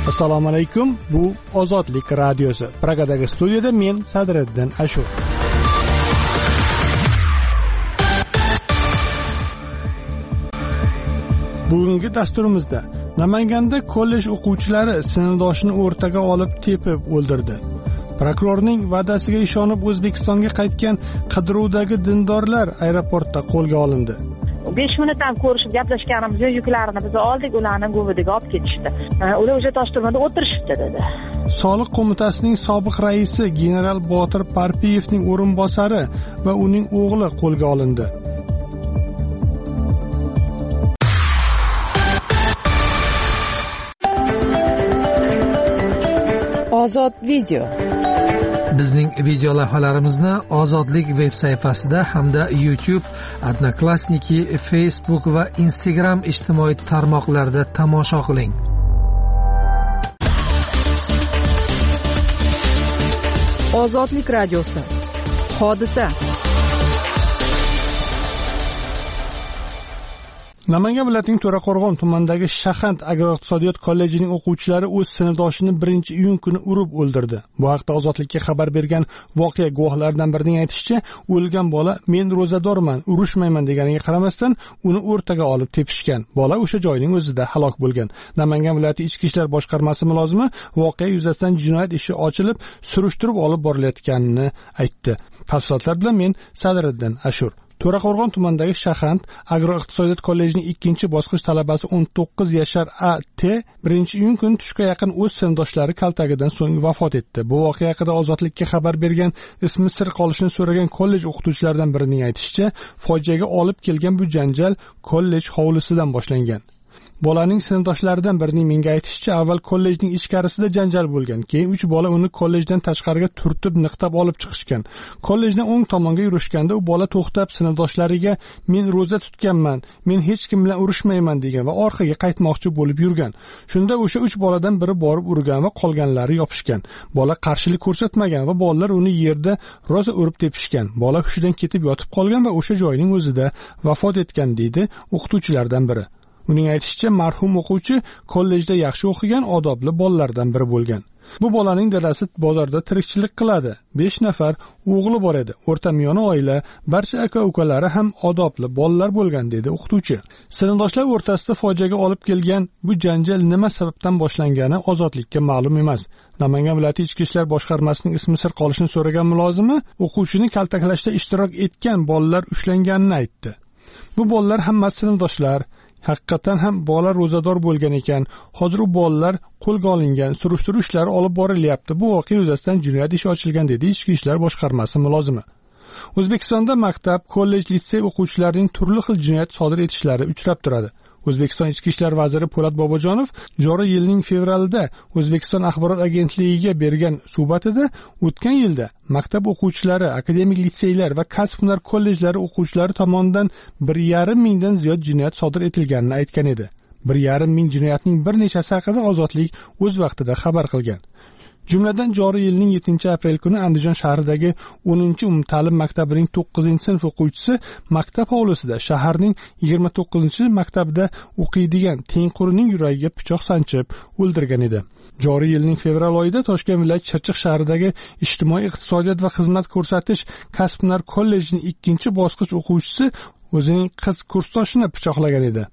Assalomu alaykum. Bu Ozodlik radiosi. Pragadagi studiyada men Sadriddin Ashur. Bugungi dasturimizda Namanganda kollej o'quvchilari sinfdoshini o'rtaga olib tepib o'ldirdi. Prokurorning va'dasiga ishonib O'zbekistonga qaytgan qidiruvdagi dindorlar aeroportda qo'lga olindi. 5 minut ham ko'rishib gaplashganimiz yo'q, yuklarini biz oldik, ularni Go'vidiga olib ketishdi. Ular o'sha Toshturmada o'tirishibdi dedi. Soliq qo'mitasining sobiq raisi general Botir Parpiyevning o'rinbosari va uning o'g'li qo'lga olindi. Ozod video. Bizning video lavhalarimizni Ozodlik veb sayfasida hamda YouTube, Odnoklassniki, Facebook va Instagram ijtimoiy tarmoqlarida tomosha qiling. Ozodlik radiosi. Hodisa. Namangan viloyatining To'raqo'rg'on tumanidagi Shahand agroiqtisodiyot kollejining o'quvchilari o'z sinfdoshini 1-iyun kuni urib o'ldirdi. Bu haqda Ozodlikka xabar bergan voqea guvohlaridan birining aytishicha, o'lgan bola "Men ro'zadorman, urushmayman" deganiga qaramasdan uni o'rtaga olib tepishgan. Bola o'sha joyning o'zida halok bo'lgan. Namangan viloyati Ichki ishlar boshqarmasi mulozimi voqea yuzasidan jinoyat ishi ochilib, surishtirib olib borilayotganini aytdi. Tafsilotlar bilan men Sadriddin Ashur. To'raqo'rg'on tumanidagi Shahand agroiqtisodiyot kollejining 2-bosqich talabasi 19 yashar A.T. 1-iyun kuni tushga yaqin o'z sinfdoshlari kaltagidan so'ng vafot etdi. Bu voqea haqida Ozodlikka xabar bergan, ismi sir qolishini so'ragan kollej o'qituvchilaridan birining aytishicha, fojiaga olib kelgan bu janjal kollej hovlisidan boshlangan. Bolaning sinfdoshlaridan birining menga aytishicha, avval kollejning ichkarisida janjal bo'lgan. Keyin 3 bola uni kollejdan tashqariga turtib, niqtab olib chiqishgan. Kollejdan o'ng tomonga yurishganda u bola to'xtab sinfdoshlariga "Men ro'za tutganman, men hech kim bilan urushmayman" degan va orqaga qaytmoqchi bo'lib yurgan. Shunda o'sha 3 boladan biri borib urgan va qolganlari yopishgan. Bola qarshilik ko'rsatmagan va bolalar uni yerda rosa urib tepishgan. Bola hushidan ketib yotib qolgan va o'sha joyning o'zida vafot etgan, deydi o'qituvchilardan biri. Uning aytishicha, marhum o'quvchi kollejda yaxshi o'qigan, odobli bolalardan biri bo'lgan. Bu bolaning dadasi bozorda tirikchilik qiladi. 5 nafar o'g'li bor edi. O'rtamiyona oila, barcha aka-ukalari ham odobli bolalar bo'lgan, dedi o'qituvchi. Sinfdoshlar o'rtasida fojiaga olib kelgan bu janjal nima sababdan boshlangani Ozodlikka ma'lum emas. Namangan viloyati Ichki ishlar boshqarmasining ismi sir qolishini so'ragan mulozimi o'quvchini kaltaklashda ishtirok etgan bolalar ushlanganini aytdi. Bu bolalar hammasi sinfdoshlar. Haqiqatan ham bola ro'zador bo'lgan ekan. Hozir u bolalar qo'lga olingan, surishtiruv ishlari olib borilyapti. Bu voqea yuzasidan jinoyat ishi ochilgan, dedi Ichki ishlar boshqarmasi mulozimi. O'zbekistonda maktab, kollej, litsey o'quvchilarining turli xil jinoyat sodir etishlari uchrab turadi. O'zbekiston Ichki ishlar vaziri Po'lat Bobojonov joriy yilning fevralida O'zbekiston axborot agentligiga bergan suhbatida o'tgan yilda maktab o'quvchilari, akademik litseylar va kasb-hunar kollejlari o'quvchilari tomonidan 1,5 mingdan ziyod jinoyat sodir etilganini aytgan edi. 1,5 ming jinoyatning bir nechasi haqida Ozodlik o'z vaqtida xabar qilgan. Jumladan joriy yilning 7-aprel kuni Andijon shahridagi 10-umumta'lim maktabining 9-sinf o'quvchisi maktab hovlisida shaharning 29-maktabida o'qiydigan tengqurining yuragiga pichoq sanchib o'ldirgan edi. Joriy yilning fevral oyida Toshkent viloyati Chirchiq shahridagi ijtimoiy iqtisodiyot va xizmat ko'rsatish kasb-hunar kollejining 2-bosqich o'quvchisi o'zining qiz kursdoshini pichoqlagan edi.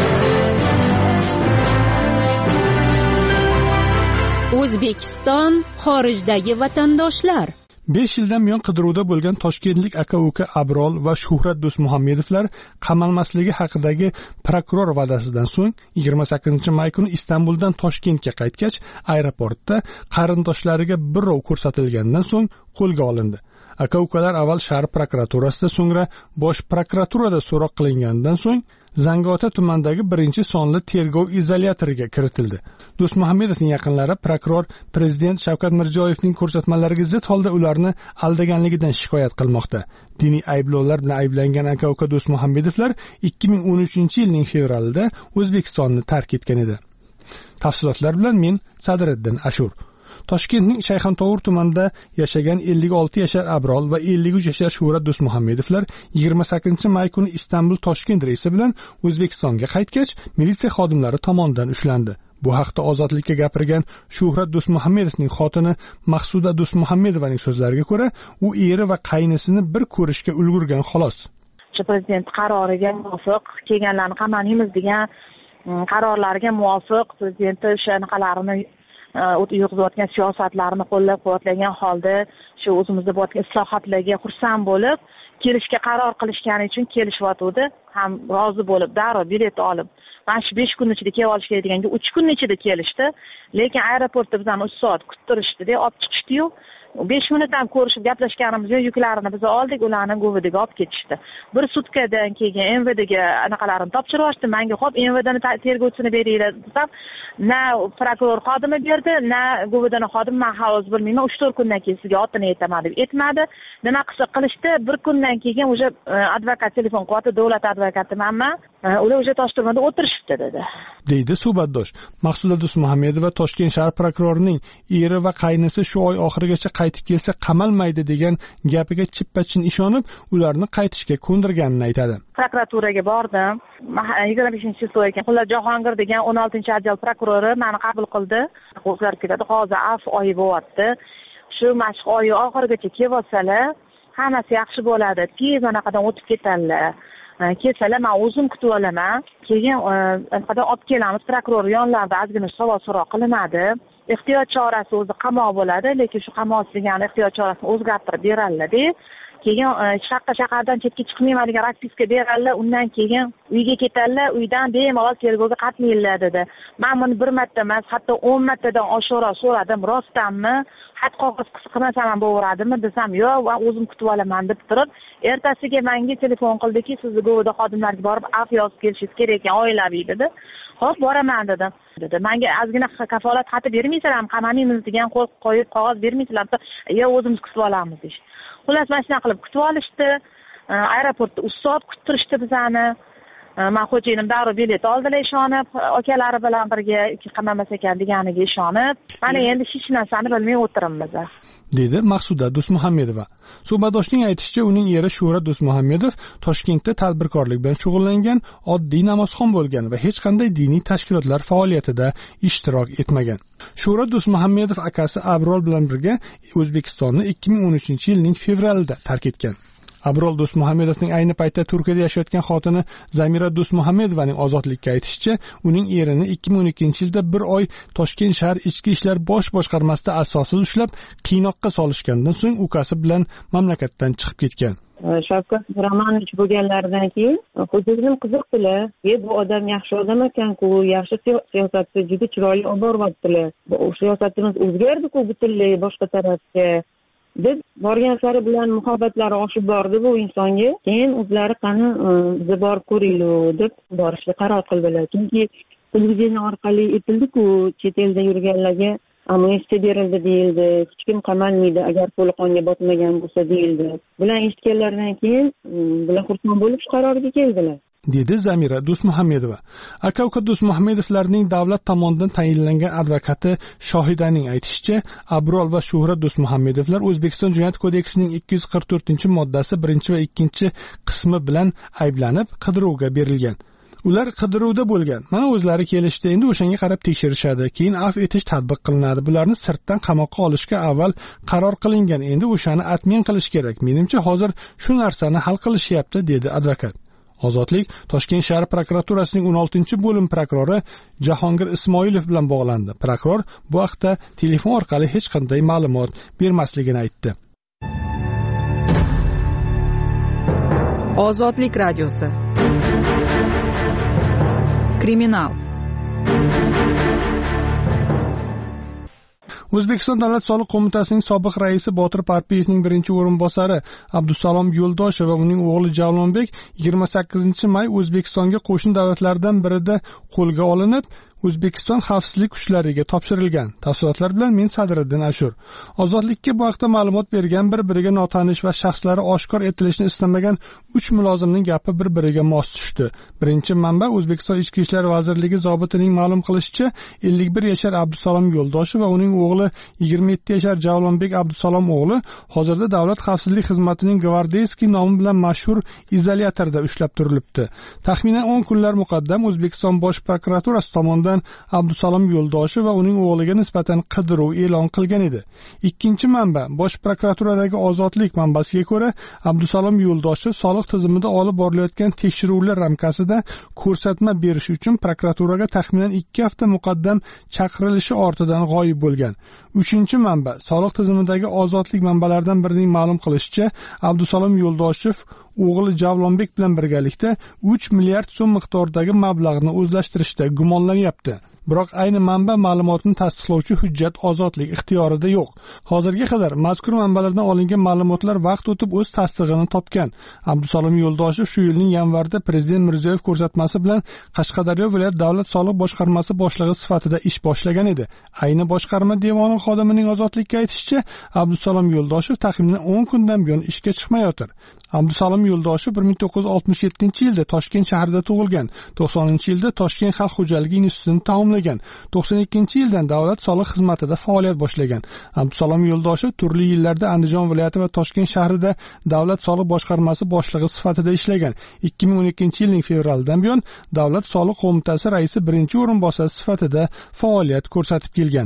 O'zbekiston xorijdagi vatandoshlar. 5 yildan buyon qidiruvda bo'lgan toshkentlik aka-uka Abrol va Shuhrat Do'stmuhammedovlar qamalmasligi haqidagi prokuror va'dasidan so'ng 28-may kuni Istanbuldan Toshkentga qaytgach, aeroportda qarindoshlariga birrov ko'rsatilgandan so'ng qo'lga olindi. Aka-ukalar avval shahar prokuraturasida, so'ngra bosh prokuraturada so'roq qilingandan so'ng Zangiota tumanidagi 1-sonli tergov izolyatoriga kiritildi. Do'stmuhammedovning yaqinlari prokuror prezident Shavkat Mirziyoyevning ko'rsatmalariga zid holda ularni aldaganligidan shikoyat qilmoqda. Diniy ayblovlar bilan ayblangan aka-uka Do'stmuhammedovlar 2013-yilning fevralida O'zbekistonni tark etgan edi. Tafsilotlar bilan men Sadriddin Ashur. Toshkentning Shayxontohur tumanida yashagan 56 yashar Abrol va 53 yashar Shuhrat Do'stmuhammedovlar 28-may kuni Istanbul-Toshkent reysi bilan O'zbekistonga qaytgach, militsiya xodimlari tomonidan ushlandi. Bu haqda Ozodlikka gapirgan Shuhrat Do'stmuhammedovning xotini Maqsuda Do'stmuhammedovaning so'zlariga ko'ra, u eri va qaynisini bir ko'rishga ulgurgan xolos. Prezident qaroriga muvofiq kelganlarni qamalimiz degan qarorlarga muvofiq prezident o'shanaqalarini yurg'izayotgan siyosatlarini qo'llab-quvvatlagan holda shu o'zimizda bo'layotgan islohotlarga xursand bo'lib, kelishga qaror qilishgani uchun kelishyotdi. Ham rozi bo'lib, darrov bilet olib, mana shu 5 kun ichida kelib olish kerak deganga 3 kun ichida kelishdi. Lekin aeroportda bizani 3 soat kuttirishdi-da, olib chiqishdi-yu. 5 minut ham ko'rishib gaplashganimiz yo'q, yuklarini biz oldik, ularni Govidaga olib ketishdi. Bir sutkadan keyin MVDga anaqalarini topshirib yuborishdi. Menga xo'p, MVDni tergovchisini beringlar desam, na prokuror xodimi berdi, na Govidani xodimi, men hozir bilmayman, 3-4 kundan keyin sizga otini aytaman deb aytmadi. Nima qilsa qilishdi, bir kundan keyin o'sha advokat telefon qilyapti, davlat advokati manman, ular o'sha Toshturmada o'tirishibdi dedi. Deydi suhbatdosh. Maqsuda Do'stmuhammedova Toshkent shahar prokurorining eri va qaynisi shu oy oxirigacha qaytib kelsa qamalmaydi degan gapiga chippa-chin ishonib, ularni qaytishga ko'ndirganini aytadi. Prokuraturaga bordim. 25-chil ekan. Xullas Jahongir degan 16-otdel prokurori meni qabul qildi. O'zgarib ketadi. Hozir avf oyi bo'lyapti. Shu mashq oyi oxirigacha kelsalar, hammasi yaxshi bo'ladi. Tez anaqadan o'tib ketadilar. Kelsalar, men o'zim kutib olaman. Keyin anaqadan olib kelamiz. Prokuror yonlarida ozgina savol so'roq qilinadi. Ehtiyot chorasi o'zi qamoq bo'ladi, lekin shu qamoq degan ehtiyot chorasini o'zgartirib beradilar-da. Keyin shahardan chetga chiqmayman degan raspiska beradilar, undan keyin uyga ketadilar, uydan bemalol tergovga qatnaylar dedi. Men buni bir marta emas, hatto 10 martadan oshiqroq so'radim, rostdanmi? Xat qog'oz qilmasam ham bo'laveradimi desam, yo'q, men o'zim kutib olaman deb turib, ertasiga menga telefon qildiki, sizni Govida xodimlariga borib afv yozib kelishingiz kerak ekan, oilaviy dedi. Xo'p, boraman dedim. Menga ozgina kafolat xati bermaysizlarmi, qamalmaymiz degan qo'yib qog'oz bermaysizlarmi? Yo'q, o'zimiz kutib olamiz deydi. Xullas, mana shunday qilib kutib olishdi. Aeroportda 3 soat kuttirishdi bizani. Men xo'jayinim darrov bilet oldilar ishonib, akalari bilan birga qamalmas ekan deganiga ishonib, mana endi hech narsani bilmay o'tiribmiz. Dedi Maqsuda Do'stmuhammedova. Suhbatdoshning aytishicha, uning eri Shuhrat Do'stmuhammedov Toshkentda tadbirkorlik bilan shug'ullangan, oddiy namozxon bo'lgan va hech qanday diniy tashkilotlar faoliyatida ishtirok etmagan. Shuhrat Do'stmuhammedov akasi Abrol bilan birga O'zbekistonni 2013-yilning fevralida tark etgan. Abrol Do'stmuhammedovning ayni paytda Turkiyada yashayotgan xotini Zamira Do'stmuhammedovaning Ozodlikka aytishicha, uning erini 2012-yilda bir oy Toshkent shahar ichki ishlar bosh boshqarmasida asossiz ushlab, qiynoqqa solishgandan so'ng ukasi bilan mamlakatdan chiqib ketgan. Shavkat Miromonovich bo'lganlaridan keyin xo'jayinim qiziqdilar. Bu odam yaxshi odam ekan-ku, yaxshi siyosatni juda chiroyli olib boryaptilar. Bu siyosatimiz o'zgardi-ku butunlay boshqa tarafga. deb borgan sari bilan muhabbatlari oshib bordi bu insonga. Keyin o'zlari qani bizni borib ko'ringlar deb borishga qaror qildilar. Chunki televideniya orqali aytildi-ku, chet elda yurganlarga amnistiya berildi deyildi, hech kim qamalmaydi agar qo'li qonga botmagan bo'lsa deyildi. Bular eshitganlaridan keyin bular xursand bo'lib shu qarorga keldilar. Dedi Zamira Do'stmuhammedova. Aka-uka Do'stmuhammedovlarning davlat tomonidan tayinlangan advokati Shohidaning aytishicha, Abrol va Shuhrat Do'stmuhammedovlar O'zbekiston Jinoyat kodeksining 244-moddasi 1 va 2 qismi bilan ayblanib qidiruvga berilgan. Ular qidiruvda bo'lgan. Mana o'zlari kelishdi, endi o'shanga qarab tekshirishadi, keyin afv etish tatbiq qilinadi. Bularni sirtdan qamoqqa olishga avval qaror qilingan. Endi o'shani atmen qilish kerak. Menimcha hozir shu narsani hal qilishyapti, dedi advokat. Ozodlik Toshkent shahar prokuraturasining 16-bo'lim prokurori Jahongir Ismoilov bilan bog'landi. Prokuror bu haqda telefon orqali hech qanday ma'lumot bermasligini aytdi. Ozodlik radiosi. Kriminal. O'zbekiston Davlat soliq qo'mitasining sobiq raisi Botir Parpiyevning birinchi o'rinbosari Abdusalom Yo'ldoshev va uning o'g'li Javlonbek 28-may O'zbekistonga qo'shni davlatlardan birida qo'lga olinib, O'zbekiston xavfsizlik kuchlariga topshirilgan. Tafsilotlar bilan men Sadriddin Ashur. Ozodlikka bu haqda ma'lumot bergan bir-biriga notanish va shaxslari oshkor etilishini istamagan 3 mulozimning gapi bir-biriga mos tushdi. Birinchi manba O'zbekiston Ichki ishlar vazirligi zobitining ma'lum qilishicha, 51 yashar Abdusalom Yo'ldoshev va uning o'g'li 27 yashar Javlonbek Abdusalom o'g'li hozirda Davlat xavfsizlik xizmatining Gvardeyskiy nomi bilan mashhur izolyatorda ushlab turilibdi. Taxminan 10 kunlar muqaddam O'zbekiston Bosh prokuraturasi tomonidan tomonidan Abdusalom Yo'ldoshev va uning o'g'liga nisbatan qidiruv e'lon qilgan edi. Ikkinchi manba Bosh prokuraturadagi Ozodlik manbasiga ko'ra, Abdusalom Yo'ldoshev soliq tizimida olib borilayotgan tekshiruvlar ramkasida ko'rsatma berish uchun prokuraturaga taxminan 2 hafta muqaddam chaqirilishi ortidan g'oyib bo'lgan. Uchinchi manba soliq tizimidagi Ozodlik manbalaridan birining ma'lum qilishicha, Abdusalom Yo'ldoshev o'g'li Javlonbek bilan birgalikda 3 milliard so'm miqdoridagi mablag'ni o'zlashtirishda gumonlanyapti. Biroq ayni manba ma'lumotini tasdiqlovchi hujjat Ozodlik ixtiyorida yo'q. Hozirga qadar mazkur manbalardan olingan ma'lumotlar vaqt o'tib o'z tasdig'ini topgan. Abdusalom Yo'ldoshev shu yilning yanvarida Prezident Mirziyoyev ko'rsatmasi bilan Qashqadaryo viloyat davlat soliq boshqarmasi boshlig'i sifatida ish boshlagan edi. Ayni boshqarma devoni xodimining Ozodlikka aytishicha, Abdusalom Yo'ldoshev taxminan 10 kundan buyon ishga chiqmayotir. Abdusalom Yo'ldoshev 1967-yilda Toshkent shahrida tug'ilgan. 90-yilda Toshkent xalq xo'jaligi institutini tamomlagan. 92-yildan davlat soliq xizmatida faoliyat boshlagan. Abdusalom Yo'ldoshev turli yillarda Andijon viloyati va Toshkent shahrida davlat soliq boshqarmasi boshlig'i sifatida ishlagan. 2012-yilning fevralidan buyon davlat soliq qo'mitasi raisi birinchi o'rinbosari sifatida faoliyat ko'rsatib kelgan.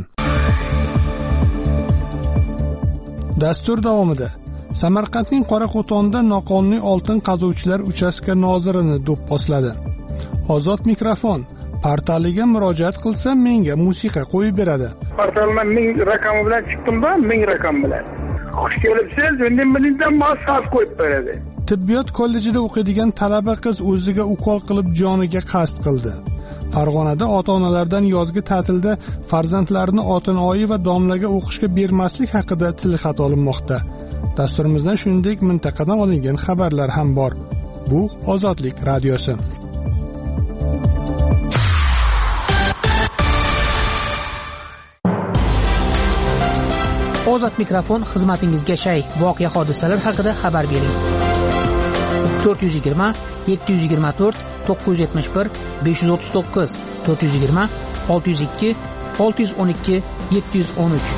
Dastur davomida Samarqandning Qoraqo'tonda noqonuniy oltin qazuvchilar uchastka nozirini do'pposladi. Ozod mikrofon. Portaliga murojaat qilsam menga musiqa qo'yib beradi. Portaldan 1000 raqami bilan chiqdim-da, 1000 raqam bilan. Xush kelibsiz, endi mendan ma'lumot qo'yib beradi. Tibbiyot kollejida o'qiydigan talaba qiz o'ziga ukol qilib joniga qasd qildi. Farg'onada ota-onalardan yozgi ta'tilda farzandlarini Otonoyi va domlaga o'qishga bermaslik haqida tilxat olinmoqda. Dasturimizdan shuningdek mintaqadan olingan xabarlar ham bor. Bu Ozodlik radiosi. Ozod mikrofon xizmatingizga shay. Voqea hodisalar haqida xabar bering. 420 724 971 539 420 602 612 713.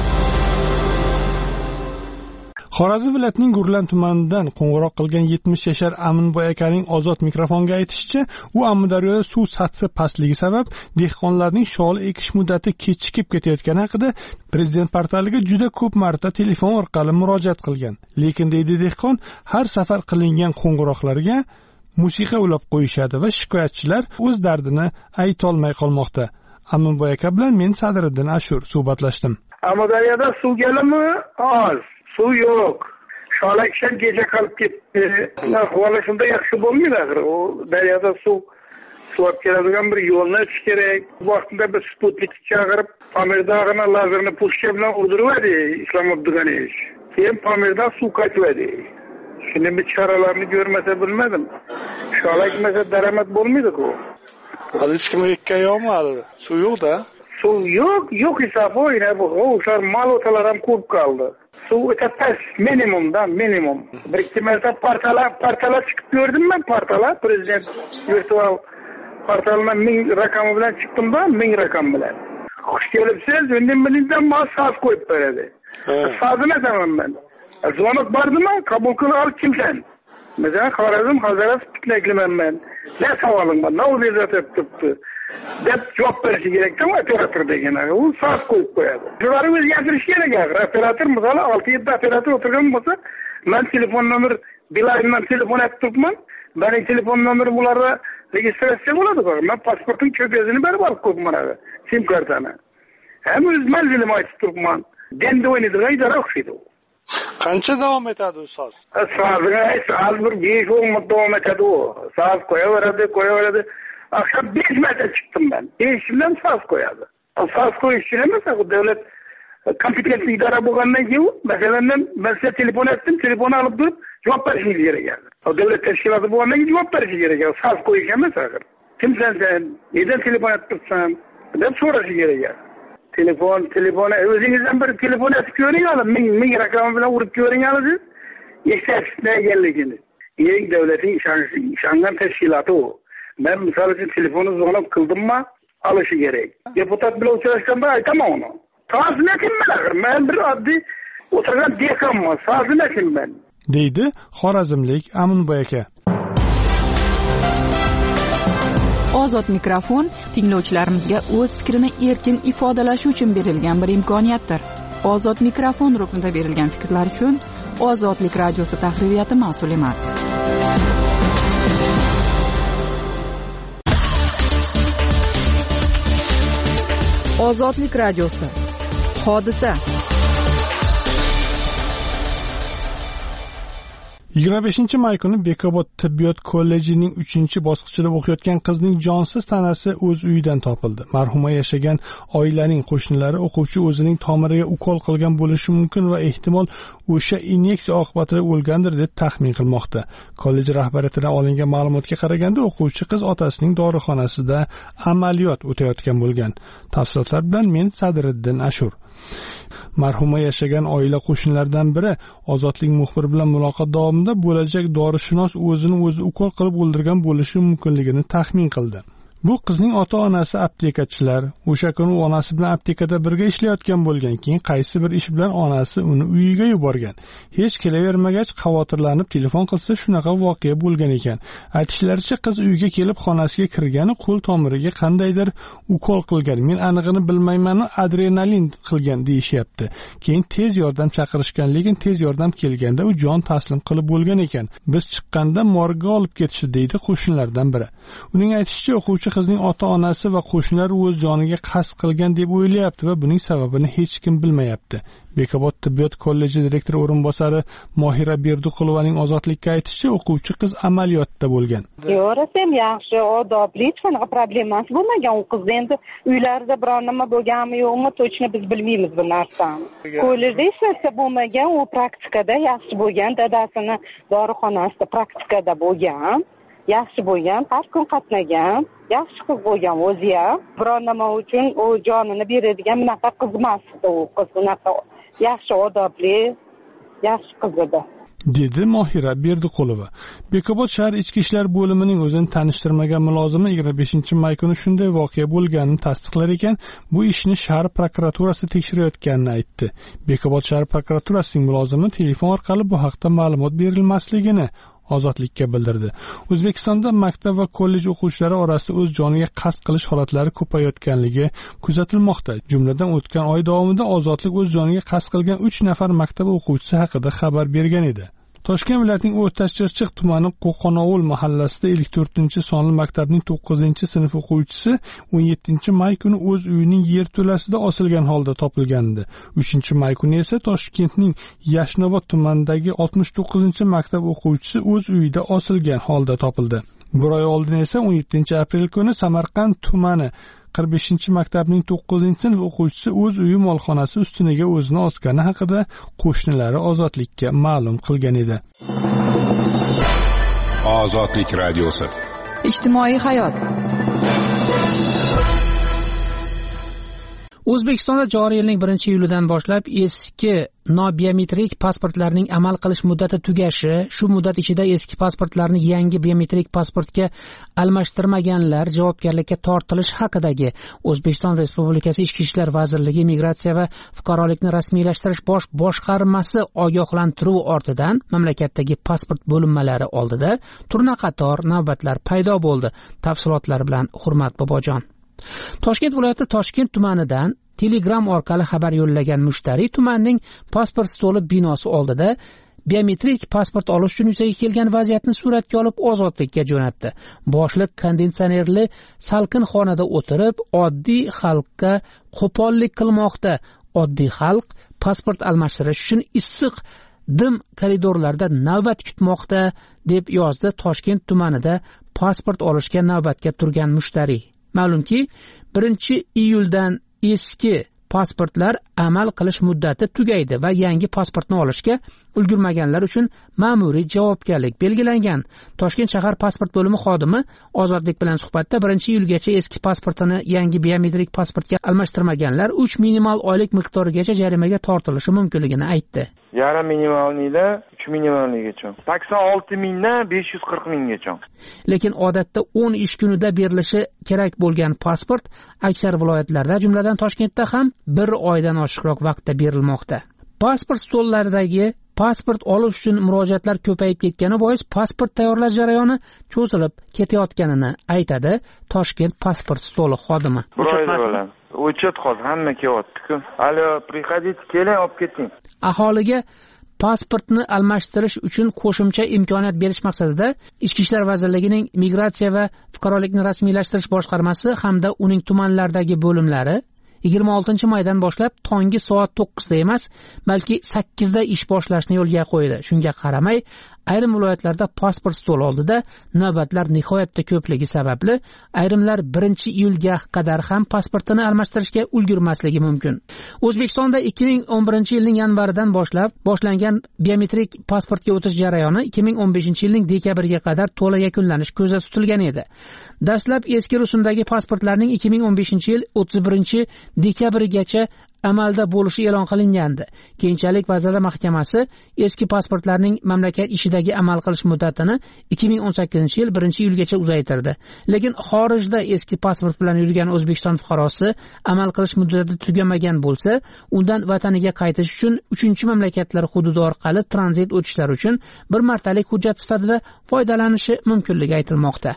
Xorazm viloyatining Gurlan tumanidan qo'ng'iroq qilgan 70 yashar Aminboy akaning Ozod mikrofonga aytishicha, u Amudaryoda suv sathi pastligi sabab dehqonlarning sholi ekish muddati kechikib ketayotgani haqida Prezident portaliga juda ko'p marta telefon orqali murojaat qilgan. Lekin deydi dehqon, har safar qilingan qo'ng'iroqlarga musiqa ulab qo'yishadi va shikoyatchilar o'z dardini aytolmay qolmoqda. Aminboy aka bilan men Sadriddin Ashur suhbatlashdim. Amudaryoda suv kelimi? Oz. Suv yo'q. Sholakshak gece qolib ketdi. Ahvoli shunday yaxshi bo'lmaydi axir. O daryoda suv olib keladigan bir yo'lni achish kerak. Vaqtida bir sputnik chaqirib, Pamirdag'ini lazerni pushka bilan urdiradi Islom Abdug'aniyevich. Keyin Pamirdan suv qaytadi. Shuni bir choralarni ko'rmasa bilmadim. Sholakmasa daromad bo'lmaydi-ku. Hali hech kimga yakka yo'qmi? Suv yo'q-da. Suv yo'q esa bo'yna bu o'sha mal o'talar ham ko'p qoldi. Suv o'tas minimum. Bir ikki marta portallar chiqib ko'rdim men, prezident virtual portaldan 1000 raqami bilan chiqdim-da, 1000 raqam bilan. Xush kelibsiz, endi mendan ma'lumot qo'yib beradi. Sazini aytaman men. Zvonok bordimi? Qabul qilib olib kimsan? Mesela Xorazm Hazrat Pitnakliman men. Ne savolim bor? Ne o'zingizga turibdi? Deb javob berishi kerak-ku operator degan. U soat qo'yib qo'yadi. Shularni o'zgartirish kerak. Operator misol 6-7 operator o'tirgan bo'lsa, men telefon nomer Bilayman telefon aytib turibman. Mening telefon nomeri bularda registratsiya bo'ladi-ku. Men pasportim ko'piyasini berib olib qo'yibman. SIM kartani. Ham o'z manzilim aytib turibman. Endi o'ynaydigan idora o'xshaydi. Qancha davom etadi u so'z? Soat bir 5-10 minut davom etadi u. Soat qo'yaveradi. Akşam 5 metre çıktım ben. 5 bilen saz koyadı. Saz koyuş için mesela devlet kompetentli idare bulgandan gibi mesela ben size telefon ettim. Telefonu alıp durup cevap verişiniz gerekiyor. O devlet teşkilatı bulgandan gibi cevap verişi gerekiyor. Saz koyuş mesela. Kimsen sen? Neden telefon ettirsen? Neden sonrası gerekiyor? Telefona özünüzden bir telefon etip görün alın. Min rakamı falan vurup görün alın. İşte ne geldiğini. İyi devletin işangan teşkilatı o. Ben misal için telefonu zorlanıp kıldım mı alışı gerek. Deputat bile uçuruşkanda aytamam onu. Sağsın ekim ben. Ben bir adli oturgan dekan mı? Sağsın ekim ben. Deydi Xorazmlik Aminboy aka. Ozod mikrofon tinglovchilarimizga o'z fikrini erkin ifodalashi uchun berilgan bir imkoniyatdir. Ozod mikrofon ruknida berilgan fikrlar uchun Ozodlik radiosi tahririyati mas'ul emas. Ozodlik radiosi. Hodisa. 25 may kuni Bekobod tibbiyot kollejining 3-bosqichida o'qiyotgan qizning jonsiz tanasi o'z uyidan topildi. Marhuma yashagan oilaning qo'shnilari o'quvchi o'zining tomiriga ukol qilgan bo'lishi mumkin va ehtimol o'sha inyeksiya oqibatida o'lgandir deb taxmin qilmoqda. Kollej rahbariyatidan olingan ma'lumotga qaraganda o'quvchi qiz otasining dorixonasida amaliyot o'tayotgan bo'lgan. Tafsilotlar bilan men Sadriddin Ashur. Marhuma yashagan oila qo'shnilaridan biri Ozodlik muxbiri bilan muloqot davomida bo'lajak dorishunos o'zini o'zi ukol qilib o'ldirgan bo'lishi mumkinligini taxmin qildi. Bu qizning ota-onasi aptekachilar. O'sha kuni onasi bilan aptekada birga ishlayotgan bo'lgan, keyin qaysi bir ish bilan onasi uni uyiga yuborgan. Hech kelavermagach xavotirlanib telefon qilsa shunaqa voqea bo'lgan ekan. Aytishlaricha qiz uyga kelib xonasiga kirgani qo'l tomiriga qandaydir ukol qilgan. Men anig'ini bilmayman, adrenalin qilgan deyishyapti. Keyin tez yordam chaqirishgan, lekin tez yordam kelganda u jon taslim qilib bo'lgan ekan. Biz chiqqanda morgga olib ketishdi deydi qo'shnilardan biri. Uning aytishicha o'quvchi qizning ota-onasi va qo'shnilar o'z joniga qasd qilgan deb o'ylayapti va buning sababini hech kim bilmayapti. Bekobod tibbiyot kolleji direktori o'rinbosari Mohira Berdiqulovaning Ozodlikka aytishicha, o'quvchi qiz amaliyotda bo'lgan. Yo'rasam yaxshi, odobli, hech problemasi bo'lmagan. U qiz endi uylarida biror nima bo'lganmi yo'qmi, to'chni biz bilmaymiz bu narsani. Kollejda ishlasa bo'lmagan, u praktikada yaxshi bo'lgan, dadasini dorixonasida praktikada bo'lgan. Yaxshi bo'lgan, har kun qatnagan, yaxshi qiz bo'lgan o'zi ham. Biror nima uchun u jonini beradigan bunaqa qiz emas. U qiz bunaqa yaxshi odobli, yaxshi qiz edi. Dedi Mohira Berdiqulova. Bekobod shahar ichki ishlar bo'limining o'zini tanishtirmagan mulozimi 25 may kuni shunday voqea bo'lganini tasdiqlar ekan, bu ishni shahar prokuraturasi tekshirayotganini aytdi. Bekobod shahar prokuraturasining mulozimi telefon orqali bu haqda ma'lumot berilmasligini Ozodlikka bildirdi. O'zbekistonda maktab va kollej o'quvchilari orasida o'z joniga qasd qilish holatlari ko'payayotganligi kuzatilmoqda. Jumladan o'tgan oy davomida Ozodlik o'z joniga qasd qilgan 3 nafar maktab o'quvchisi haqida xabar bergan edi. Toshkent viloyatining O'rtachirchiq tumani Qo'qonovul mahallasida 54-sonli maktabning 9-sinf o'quvchisi 17-may kuni o'z uyining yerto'lasida osilgan holda topilgandi. 3-may kuni esa Toshkentning Yashnobod tumanidagi 69-maktab o'quvchisi o'z uyida osilgan holda topildi. Bir oy oldin esa 17-aprel kuni Samarqand tumani 45-maktabning 9-sinf o'quvchisi o'z uyi molxonasi ustuniga o'zini osgani haqida qo'shnilari Ozodlikka ma'lum qilgan edi. Ozodlik radiosi. Ijtimoiy hayot. O'zbekistonda joriy yilning 1-iyulidan boshlab eski nobiometrik pasportlarning amal qilish muddati tugashi, shu muddat ichida eski pasportlarni yangi biometrik pasportga almashtirmaganlar javobgarlikka tortilish haqidagi O'zbekiston Respublikasi Ichki ishlar vazirligi Migratsiya va fuqarolikni rasmiylashtirish bosh boshqarmasi ogohlantiruvi ortidan mamlakatdagi pasport bo'linmalari oldida turnaqator navbatlar paydo bo'ldi. Tafsilotlar bilan Hurmat Bobojon. Toshkent viloyati Toshkent tumanidan Telegram orqali xabar yo'llagan mushtariy tumanning pasport stoli binosi oldida biometrik pasport olish uchun yuzaga kelgan vaziyatni suratga olib Ozodlikka jo'natdi. Boshliq konditsionerli salqin xonada o'tirib, oddiy xalqqa qo'pollik qilmoqda. Oddiy xalq pasport almashtirish uchun issiq dim koridorlarda navbat kutmoqda, deb yozdi Toshkent tumanida pasport olishga navbatga turgan mushtariy. Ma'lumki, 1-iyuldan eski pasportlar amal qilish muddati tugaydi va yangi pasportni olishga ulgurmaganlar uchun ma'muriy javobgarlik belgilangan. Toshkent shahar pasport bo'limi xodimi Ozodlik bilan suhbatda 1-iyulgacha eski pasportini yangi biometrik pasportga almashtirmaganlar 3 minimal oylik miqdorigacha jarimaga tortilishi mumkinligini aytdi. Yarim minimalniyda 3 minimalligacha. 86 mingdan 540 minggacha. Lekin odatda 10 ish kunida berilishi kerak bo'lgan pasport aksar viloyatlarda, jumladan Toshkentda ham 1 oydan oshiqroq vaqtda berilmoqda. Pasport stollaridagi pasport olish uchun murojaatlar ko'payib ketgani bois pasport tayyorlash jarayoni cho'zilib ketayotganini aytadi Toshkent pasport stoli xodimi. O'chat hozir hamma kelyapti-ku. Alo, приходите, keling, olib keting. Aholiga pasportni almashtirish uchun qo'shimcha imkoniyat berish maqsadida Ichki ishlar vazirligining Migratsiya va fuqarolikni rasmiylashtirish boshqarmasi hamda uning tumanlardagi bo'limlari 26 maydan boshlab tongi soat 9 da emas, balki 8 da ish boshlashni yo'lga qo'ydi. Shunga qaramay, ayrim viloyatlarda pasport stol oldida navbatlar nihoyatda ko'pligi sababli ayrimlar 1-iyulga qadar ham pasportini almashtirishga ulgurmasligi mumkin. O'zbekistonda 2011-yilning yanvaridan boshlab boshlangan biometrik pasportga o'tish jarayoni 2015-yilning dekabriga qadar to'la yakunlanish ko'zda tutilgan edi. Dastlab eski rusumdagi pasportlarning 2015-yil 31-dekabrigacha amalda bo'lishi e'lon qilingandi. Keyinchalik Vazirlar Mahkamasi eski pasportlarning mamlakat ishidagi amal qilish muddatini 2018-yil 1-iyulgacha uzaytirdi. Lekin xorijda eski pasport bilan yurgan O'zbekiston fuqarosi amal qilish muddati tugamagan bo'lsa, undan vataniga qaytish uchun 3-mamlakatlar hududi orqali tranzit o'tishlar uchun bir martalik hujjat sifatida foydalanishi mumkinligi aytilmoqda.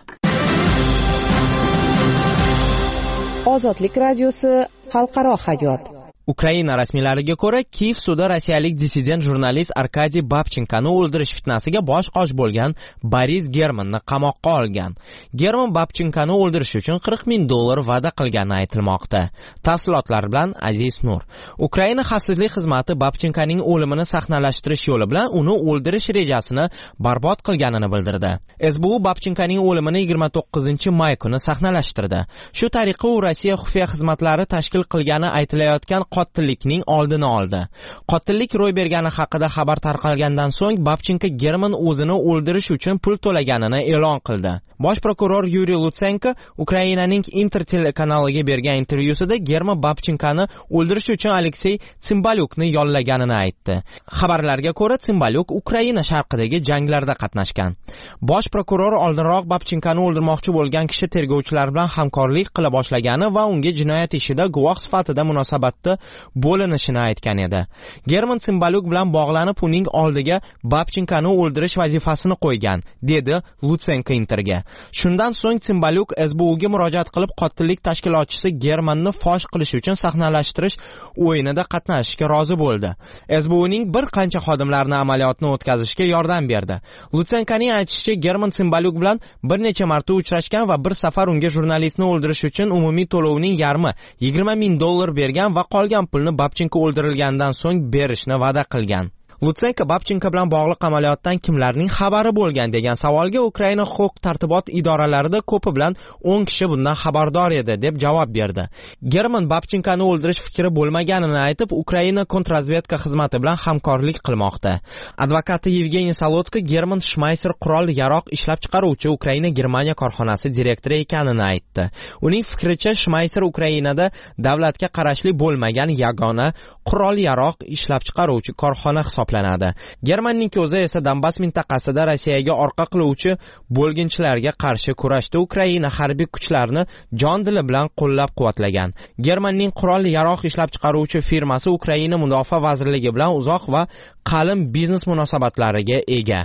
Ozodlik radiosi xalqaro hayot. Ukraina rasmiylariga ko'ra, Kiyev sudi rossiyalik dissident jurnalist Arkadiy Babchenkoni o'ldirish fitnasiga bosh qosh bo'lgan Boris Germanni qamoqqa olgan. German Babchenkoni o'ldirish uchun $40,000 va'da qilgani aytilmoqda. Tafsilotlar bilan Aziz Nur. Ukraina xavfsizlik xizmati Babchenkoning o'limini sahnalashtirish yo'li bilan uni o'ldirish rejasini barbod qilganini bildirdi. SBU Babchenkoning o'limini 29-may kuni sahnalashtirdi. Shu tariqa u Rossiya xufiya xizmatlari tashkil qilgani aytilayotgan qotillikning oldini oldi. Qotillik ro'y bergani haqida xabar tarqalgandan so'ng Babchenko German o'zini o'ldirish uchun pul to'laganini e'lon qildi. Bosh prokuror Yuriy Lutsenko Ukrainaning Inter telekanaliga bergan intervyusida German Babchenkoni o'ldirish uchun Aleksey Tsimbalyukni yollaganini aytdi. Xabarlarga ko'ra, Tsimbalyuk Ukraina sharqidagi janglarda qatnashgan. Bosh prokuror oldinroq Babchenkoni o'ldirmoqchi bo'lgan kishi tergovchilar bilan hamkorlik qila boshlagani va unga jinoyat ishida guvoh sifatida munosabatda bo'linishini aytgan edi. German Tsimbalyuk bilan bog'lanib uning oldiga Babchenkoni o'ldirish vazifasini qo'ygan, dedi Lutsenko Interga. Shundan so'ng Tsimbalyuk SBUga murojaat qilib qotillik tashkilotchisi Germanni fosh qilish uchun sahnalashtirish o'yinida qatnashishga rozi bo'ldi. SBUning bir qancha xodimlarini amaliyotni o'tkazishga yordam berdi. Lutsenkoning aytishicha, German Tsimbalyuk bilan bir necha marta uchrashgan va bir safar unga jurnalistni o'ldirish uchun umumiy to'lovning yarmi $20,000 bergan va qolgan pulni Babchenko o'ldirilgandan so'ng berishni va'da qilgan. Lutsenko Babchenko bilan bog'liq amaliyotdan kimlarning xabari bo'lgan degan savolga Ukraina huquq-tartibot idoralarida ko'pi bilan 10 kishi bundan xabardor edi deb javob berdi. German Babchenkoni o'ldirish fikri bo'lmaganini aytib, Ukraina kontrrazvedka xizmati bilan hamkorlik qilmoqda. Advokati Yevgeniy Solodko German Schmeiser qurol-yaroq ishlab chiqaruvchi Ukraina Germaniya korxonasi direktori ekanini aytdi. Uning fikricha, Schmeiser Ukrainada davlatga qarashli bo'lmagan yagona qurol-yaroq ishlab chiqaruvchi korxona hisoblanadi. Germaniyaning o'zi esa Donbass mintaqasida Rossiyaga orqa qiluvchi bo'lginchilarga qarshi kurashda Ukraina harbiy kuchlarini jon dili bilan qo'llab-quvvatlagan. Germaniyaning qurol-yaroq ishlab chiqaruvchi firmasi Ukraina mudofaa vazirligi bilan uzoq va qalin biznes munosabatlariga ega.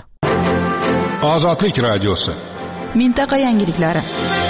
Ozodlik radiosi. Mintaqa yangiliklari.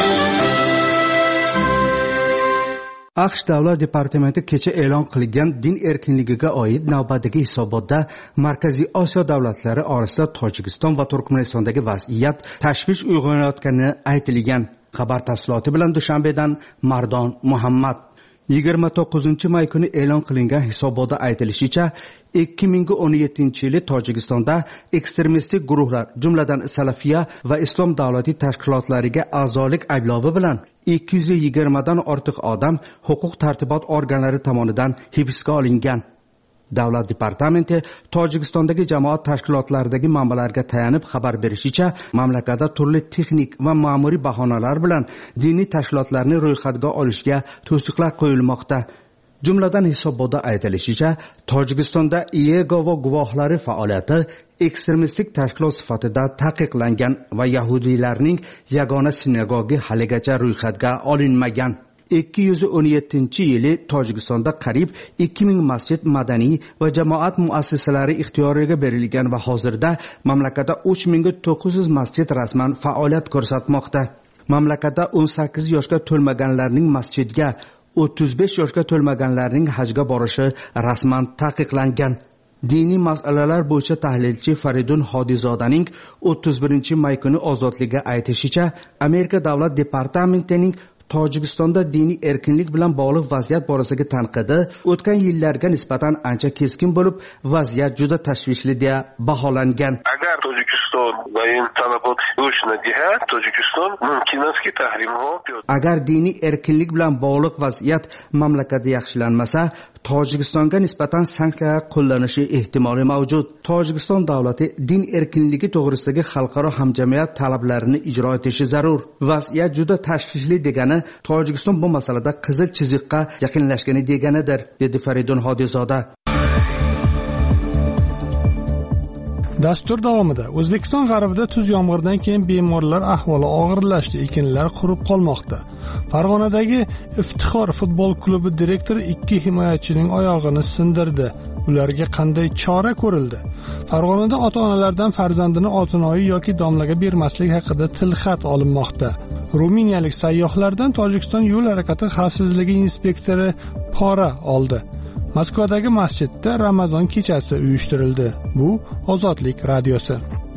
AQSh Davlat departamenti kecha e'lon qilgan din erkinligiga oid navbatdagi hisobotda Markaziy Osiyo davlatlari orasida Tojikiston va Turkmanistondagi vaziyat tashvish uyg'onayotgani aytilgan. Xabar tafsiloti bilan Dushanbedan Mardon Muhammad. 29-may kuni e'lon qilingan hisobotda aytilishicha, 2017-yili Tojikistonda ekstremistik guruhlar, jumladan Salafiya va Islom davlati tashkilotlariga a'zolik ayblovi bilan 220 dan ortiq odam huquq tartibot organlari tomonidan hibsga olingan. Davlat departamenti Tojikistondagi jamoat tashkilotlaridagi manbalarga tayanib xabar berishicha, mamlakatda turli texnik va ma'muriy bahonalar bilan diniy tashkilotlarni ro'yxatga olishga to'siqlar qo'yilmoqda. Jumladan hisobotda aytilishicha, Tojikistonda Yegova guvohlari faoliyati ekstremistik tashkilot sifatida taqiqlangan va yahudiylarning yagona sinagogi haligacha ro'yxatga olinmagan. 2017-yili Tojikistonda qariyb 2000 masjid, madaniy va jamoat muassasalari ixtiyoriga berilgan va hozirda mamlakatda 3900 masjid rasman faoliyat ko'rsatmoqda. Mamlakatda 18 yoshga to'lmaganlarning masjidga, 35 yoshga to'lmaganlarning hajga borishi rasman taqiqlangan. Diniy masalalar bo'yicha tahlilchi Faridun Hodizodaning 31-may kuni Ozodlikka aytishicha, Amerika davlat departamentining Tojikistonda diniy erkinlik bilan bog'liq vaziyat borasidagi tanqidi o'tgan yillarga nisbatan ancha keskin bo'lib, vaziyat juda tashvishli deya baholangan. Agar Tojikiston va talabot o'shna deha, Tojikiston mumkinski tahrim Agar diniy erkinlik bilan bog'liq vaziyat mamlakatda yaxshilanmasa, Tojikistonga nisbatan sanksiyalar qo'llanishi ehtimoli mavjud. Tojikiston davlati din erkinligi to'g'risidagi xalqaro hamjamiyat talablarini ijro etishi zarur. Vaziyat juda tashvishli degani Tojikiston bu masalada qizil chiziqqa yaqinlashgani deganidir, dedi Faridun Hodizoda. Dastur davomida O'zbekiston g'arbida tuz yomg'irdan keyin bemorlar ahvoli og'irlashdi, ekinlar qurib qolmoqda. Farg'onadagi Iftixor futbol klubi direktori 2 himoyachining oyog'ini sindirdi. Ularga qanday chora ko'rildi? Farg'onada ota-onalardan farzandini otinoyi yoki domlaga bermaslik haqida tilxat olinmoqda. Ruminiyalik sayyohlardan Tojikiston yo'l harakati xavfsizligi inspektori pora oldi. Moskvadagi masjidda Ramazon kechasi uyushtirildi. Bu Ozodlik radiosi.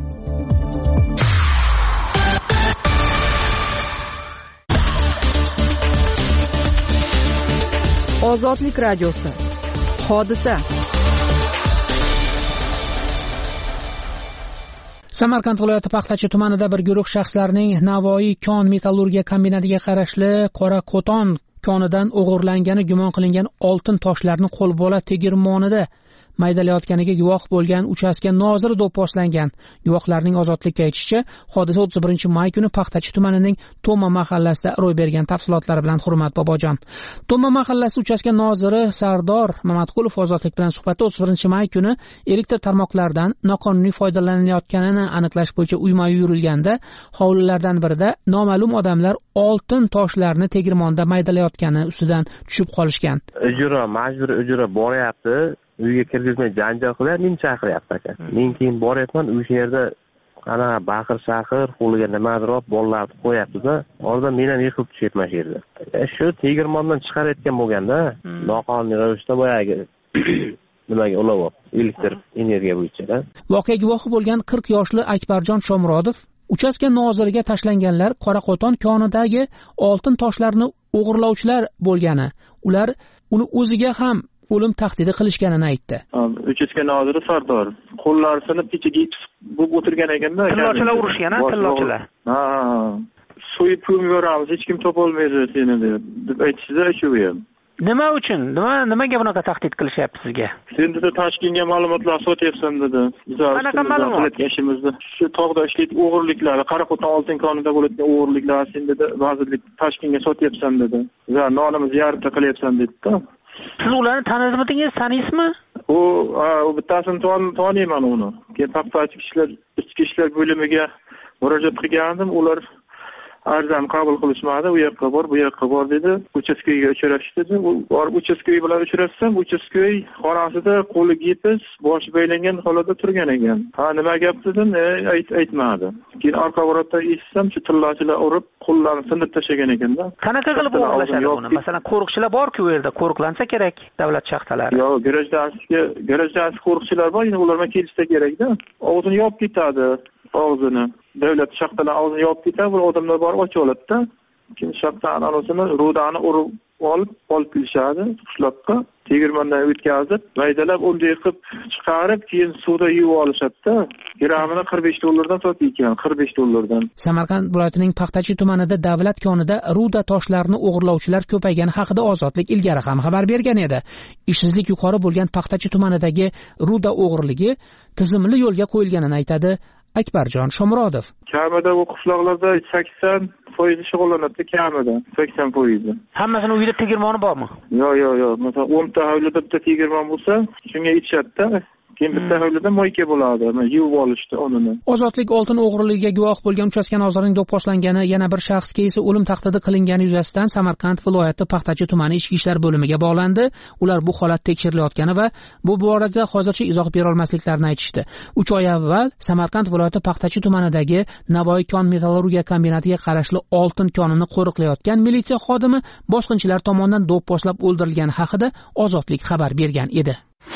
Ozodlik radiosi. Hodisa. Samarqand viloyati Paxtachi tumanida bir guruh shaxslarning Navoiy kon metallurgiya kombinatiga qarashli Qora Qo'ton konidan o'g'irlangani gumon qilingan oltin toshlarni qo'lbola tegirmonida maydalayotganiga guvoh bo'lgan uchastka noziri do'pposlangan. Guvohlarning Ozodlikka aytishicha, hodisa 31-may kuni Paxtachi tumanining To'ma mahallasida ro'y bergan. Tafsilotlar bilan Hurmat Bobojon. To'ma mahallasi uchastka noziri Sardor Mamatqulov Ozodlik bilan suhbatda 31-may kuni elektr tarmoqlaridan noqonuniy foydalanilayotganini aniqlash bo'yicha uyma-uy yurilganda, hovlilardan birida noma'lum odamlar oltin toshlarni tegirmonda maydalayotgani ustidan tushib qolishgan. Majburiy ijro boryapti. Uyga kirgizmay janjal qilyapti, men chaqiryapti aka. Men keyin boryapman, o'sha yerda ana baqir-chaqir, qo'liga nimadir olib bolalarni qo'yapti-da. Oradan men ham yiqilib tushyapman shu yerda. Tegirmondan chiqarayotgan bo'lganda, noqonuniy ravishda boyagi nimaga ulov elektr energiya bo'yicha. Voqea guvohi bo'lgan 40 yoshli Akbarjon Shomurodov uchastka noziriga tashlanganlar Qora Qo'ton konidagi oltin toshlarni o'g'irlovchilar bo'lgani, ular uni o'ziga ham o'lim tahdidi qilishganini aytdi. Uchastka noziri Sardor qo'llari sinib ichiga bo'lib o'tirgan ekanda. Tillochilar urushgan, tillochilar. Ha, so'yib ko'mib yuboramiz, hech kim topolmaydi seni deb aytishdi shu ham. Nima uchun? Nimaga bunaqa tahdid qilishyapti sizga? Sen dedi Toshkentga ma'lumotlar sotyapsan dedi. Qanaqa ma'lumot? Shu tog'da ishlayotgan o'g'irliklar, Qoraqo'ton oltin konida bo'layotgan o'g'irliklar sen dedi vazirlik Toshkentga sotyapsan dedi. Va nonimizni yarimta qilyapsan dedi-da. Siz ularni tanidingiz, taniysizmi? U bittasini taniyman uni. Keyin Paxtachi ichki ishlar bo'limiga murojaat qilgandim, ular arzam qabul qilishmadi. U yoqqa bor, bu yoqqa bor dedi. Uchastkaga uchrashdi dedi. U borib uchastka bilan uchrashsam, uchastka xonasida qo'li gipis, boshi baylangan holada turgan ekan. Ha, nima gap dedim, aytmadi. Keyin orqa varotda eshitsam, shu tillochilar urib, qo'llarini sindirib tashlagan ekanda. Qanaqa qilib o'g'irlashadi buni? Masalan, qo'riqchilar bor-ku u yerda, qo'riqlansa kerak davlat shaxtalari. Yo'q, garajda qo'riqchilar bor, endi ularga kelishsa kerak-da. Og'zini yopib ketadi. Og'zini davlat shaxtalar og'zini yopib ketadi, bu odamlar borib ochib oladi-da. Keyin shaxta anosini rudani urib olib kelishadi qishloqqa, tegirmondan o'tkazib, maydalab unday qilib chiqarib, keyin suvda yuvib olishadi-da. Gramini $45 sotayotgan, $45. Samarqand viloyatining Paxtachi tumanida davlat konida ruda toshlarni o'g'irlovchilar ko'paygani haqida Ozodlik ilgari ham xabar bergan edi. Ishsizlik yuqori bo'lgan Paxtachi tumanidagi ruda o'g'irligi tizimli yo'lga qo'yilganini aytadi Akbarjon Shomurodov. Kamida bu qishloqlarda 80% shug'ullanadi, kamida 80%. Hammasini uyida tegirmoni bormi? Yo'q. Masalan, 10 ta hovlida bitta tegirmon bo'lsa, shunga ichishadi-da. keyin bitta hovlida moyka bo'ladi, yuvib olishdi unini. Ozodlik oltin o'g'riligiga guvoh bo'lgan uchastka nozirining do'pposlangani, yana bir shaxsga esa o'lim tahdidi qilingani yuzasidan Samarqand viloyati Paxtachi tumani ichki ishlar bo'limiga bog'landi. Ular bu holat tekshirilayotgani va bu borada hozircha izoh bera olmasliklarini aytishdi. 3 oy avval Samarqand viloyati Paxtachi tumanidagi Navoiy kon metallurgiya kombinatiga qarashli oltin konini qo'riqlayotgan militsiya xodimi bosqinchilar tomonidan do'pposlab o'ldirilgani haqida Ozodlik xabar bergan edi.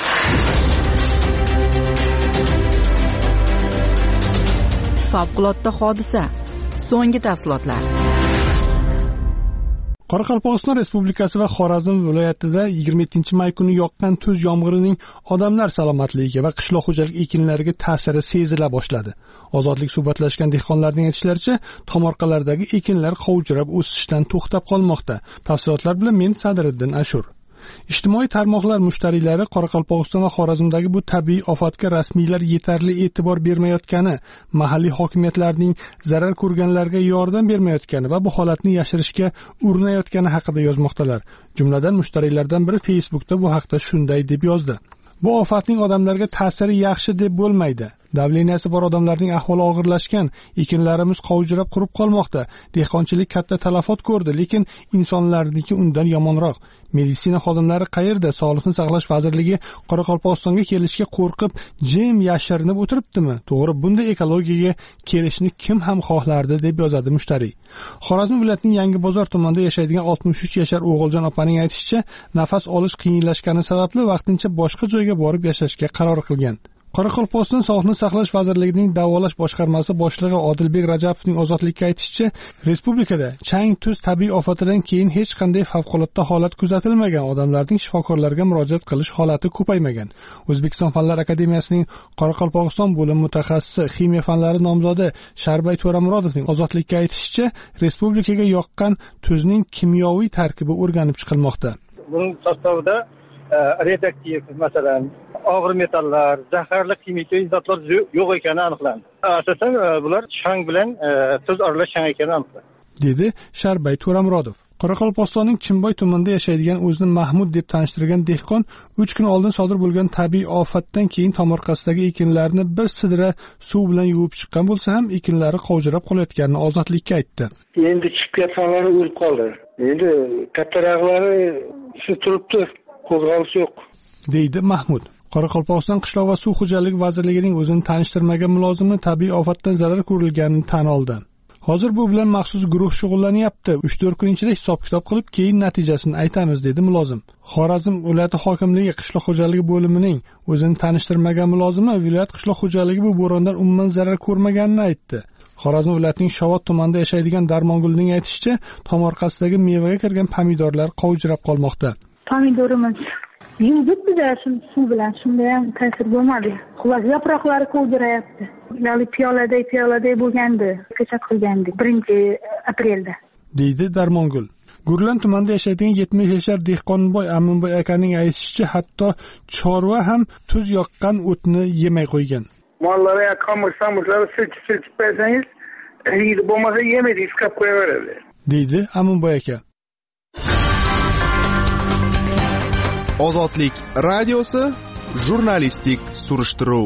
Favqulodda hodisa. So'nggi tafsilotlar. Qoraqalpog'iston Respublikasi va Xorazm viloyatida 27-may kuni yoqqan tuz yomg'irining odamlar salomatligiga va qishloq xo'jalik ekinlariga ta'siri sezila boshladi. Ozodlik suhbatlashgan dehqonlarning aytishlaricha, tomorqalardagi ekinlar qovjirab o'sishdan to'xtab qolmoqda. Tafsilotlar bilan men Sadriddin Ashur. Ijtimoiy tarmoqlar mushtariylari Qoraqalpog'iston va Xorazmdagi bu tabiiy ofatga rasmiylar yetarli e'tibor bermayotgani, mahalliy hokimiyatlarning zarar ko'rganlarga yordam bermayotgani va bu holatni yashirishga urinayotgani haqida yozmoqdalar. Jumladan mushtariylardan biri Facebookda bu haqda shunday deb yozdi: Bu ofatning odamlarga ta'siri yaxshi deb bo'lmaydi. Davleniyasi bor odamlarning ahvoli og'irlashgan, ekinlarimiz qovjirab qurib qolmoqda. Dehqonchilik katta talafot ko'rdi, lekin insonlarniki undan yomonroq. Meditsina xodimlari qayerda? Sog'liqni saqlash vazirligi Qoraqalpog'istonga kelishga qo'rqib, jim yashirinib o'tiribdimi? To'g'ri, bunday ekologiyaga kelishni kim ham xohlardi, deb yozadi mushtariy. Xorazm viloyatining Yangibozor tumanida yashaydigan 63 yashar O'g'iljon opaning aytishicha, nafas olish qiyinlashgani sababli vaqtincha boshqa joyga borib yashashga qaror qilgan. Qoraqalpog'iston Sog'liqni saqlash vazirligining davolash boshqarmasi boshlig'i Odilbek Rajapovning Ozodlikka aytishicha, respublikada chang tuz tabiiy ofatidan keyin hech qanday favqulodda holat kuzatilmagan, odamlarning shifokorlarga murojaat qilish holati ko'paymagan. O'zbekiston Fanlar akademiyasining Qoraqalpog'iston bo'limi mutaxassisi, ximiya fanlari nomzodi Sharbay To'ramurodovning Ozodlikka aytishicha, respublikaga yoqqan tuzning kimyoviy tarkibi o'rganib chiqilmoqda. Buning sostavida radioaktiv, masalan, og'ir metallar, zaharli kimyoviy zotlar yo'q ekani aniqlandi. Asosan bular chang bilan tuz aralash chang ekani aniqlandi, dedi Sharbay To'ramurodov. Qoraqalpog'istonning Chimboy tumanida yashaydigan o'zini Mahmud deb tanishtirgan dehqon 3 kun oldin sodir bo'lgan tabiiy ofatdan keyin tomorqasidagi ekinlarni bir sidra suv bilan yuvib chiqqan bo'lsa ham ekinlari qovjirab qolayotganini Ozodlikka aytdi. Endi chiqib ketganlari o'lib qoldi. Endi kattaraqlari shu turibdi, qo'zg'alish yo'q, deydi Mahmud. Qoraqalpog'iston qishloq va suv xo'jaligi vazirligining o'zini tanishtirmagan mulozimi tabiiy ofatdan zarar ko'rilganini tan oldi. Hozir bu bilan maxsus guruh shug'ullanyapti. 3-4 kun ichida hisob-kitob qilib, keyin natijasini aytamiz, dedi mulozim. Xorazm viloyati hokimligi qishloq xo'jaligi bo'limining o'zini tanishtirmagan mulozimi viloyat qishloq xo'jaligi bu bo'rondan umuman zarar ko'rmaganini aytdi. Xorazm viloyatining Shovot tumanida yashaydigan Darmongulning aytishicha, tomorqasidagi mevaga kirgan pomidorlar qovjirab qolmoqda. Pomidorimiz yuvibdi-da suv bilan, shunda ham ta'sir bo'lmadi. Xullas, yaproqlari qovjirayapti. Ya'ni piyoladay bo'lgandi, ko'chat qilgandik 1-aprelda, deydi Darmongul. Gurlan tumanida yashaydigan 70 yashar Dehqonboy Aminboy akaning aytishicha, hatto chorva ham tuz yoqqan o'tni yemay qo'ygan. Mollarga qamirsamuslar silkib bersangiz, yeydi, bo'lmasa yemaydi, iskab qo'yaveradi, deydi Aminboy aka. Ozodlik radiosi jurnalistik surishtiruv.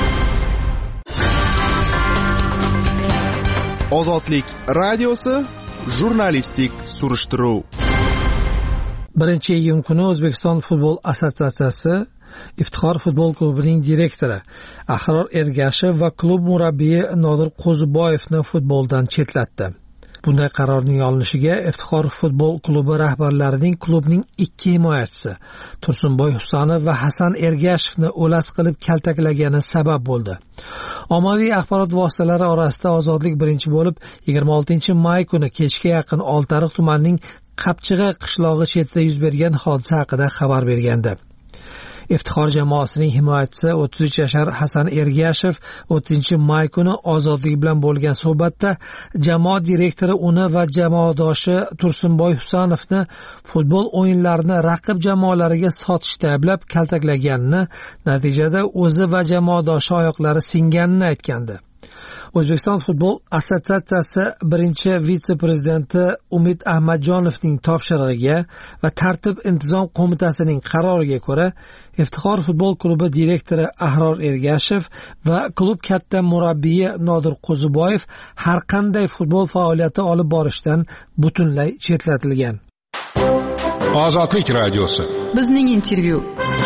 Ozodlik radiosi jurnalistik surishtiruv. 1-iyun kuni O'zbekiston futbol assotsiatsiyasi Iftixor futbol klubining direktori Ahror Ergashev va klub murabbiyi Nodir Qo'ziboyevni futboldan chetlatdi. Bunday qarorning olinishiga Iftixor futbol klubi rahbarlarining klubning 2 himoyachisi Tursunboy Husanov va Hasan Ergashevni o'las qilib kaltaklagani sabab bo'ldi. Ommaviy axborot vositalari orasida Ozodlik birinchi bo'lib 26-may kuni kechga yaqin Oltiariq tumanining Qapchig'i qishlog'i chetida yuz bergan hodisa haqida xabar bergandi. Iftixor jamoasining himoyachisi 33 yashar Hasan Ergashev 30-may kuni Ozodlik bilan bo'lgan suhbatda jamoa direktori uni va jamoadoshi Tursunboy Husanovni futbol o'yinlarini raqib jamoalariga sotishda ayblab kaltaklaganini, natijada o'zi va jamoadoshi oyoqlari singanini aytgandi. O'zbekiston futbol assotsiatsiyasi birinchi vitse-prezidenti Umid Ahmadjonovning topshirig'iga va tartib intizom qo'mitasining qaroriga ko'ra Iftixor futbol klubi direktori Ahror Ergashev va klub katta murabbiyi Nodir Qo'ziboyev har qanday futbol faoliyati olib borishdan butunlay chetlatilgan. Ozodlik radiosi. Bizning intervyu.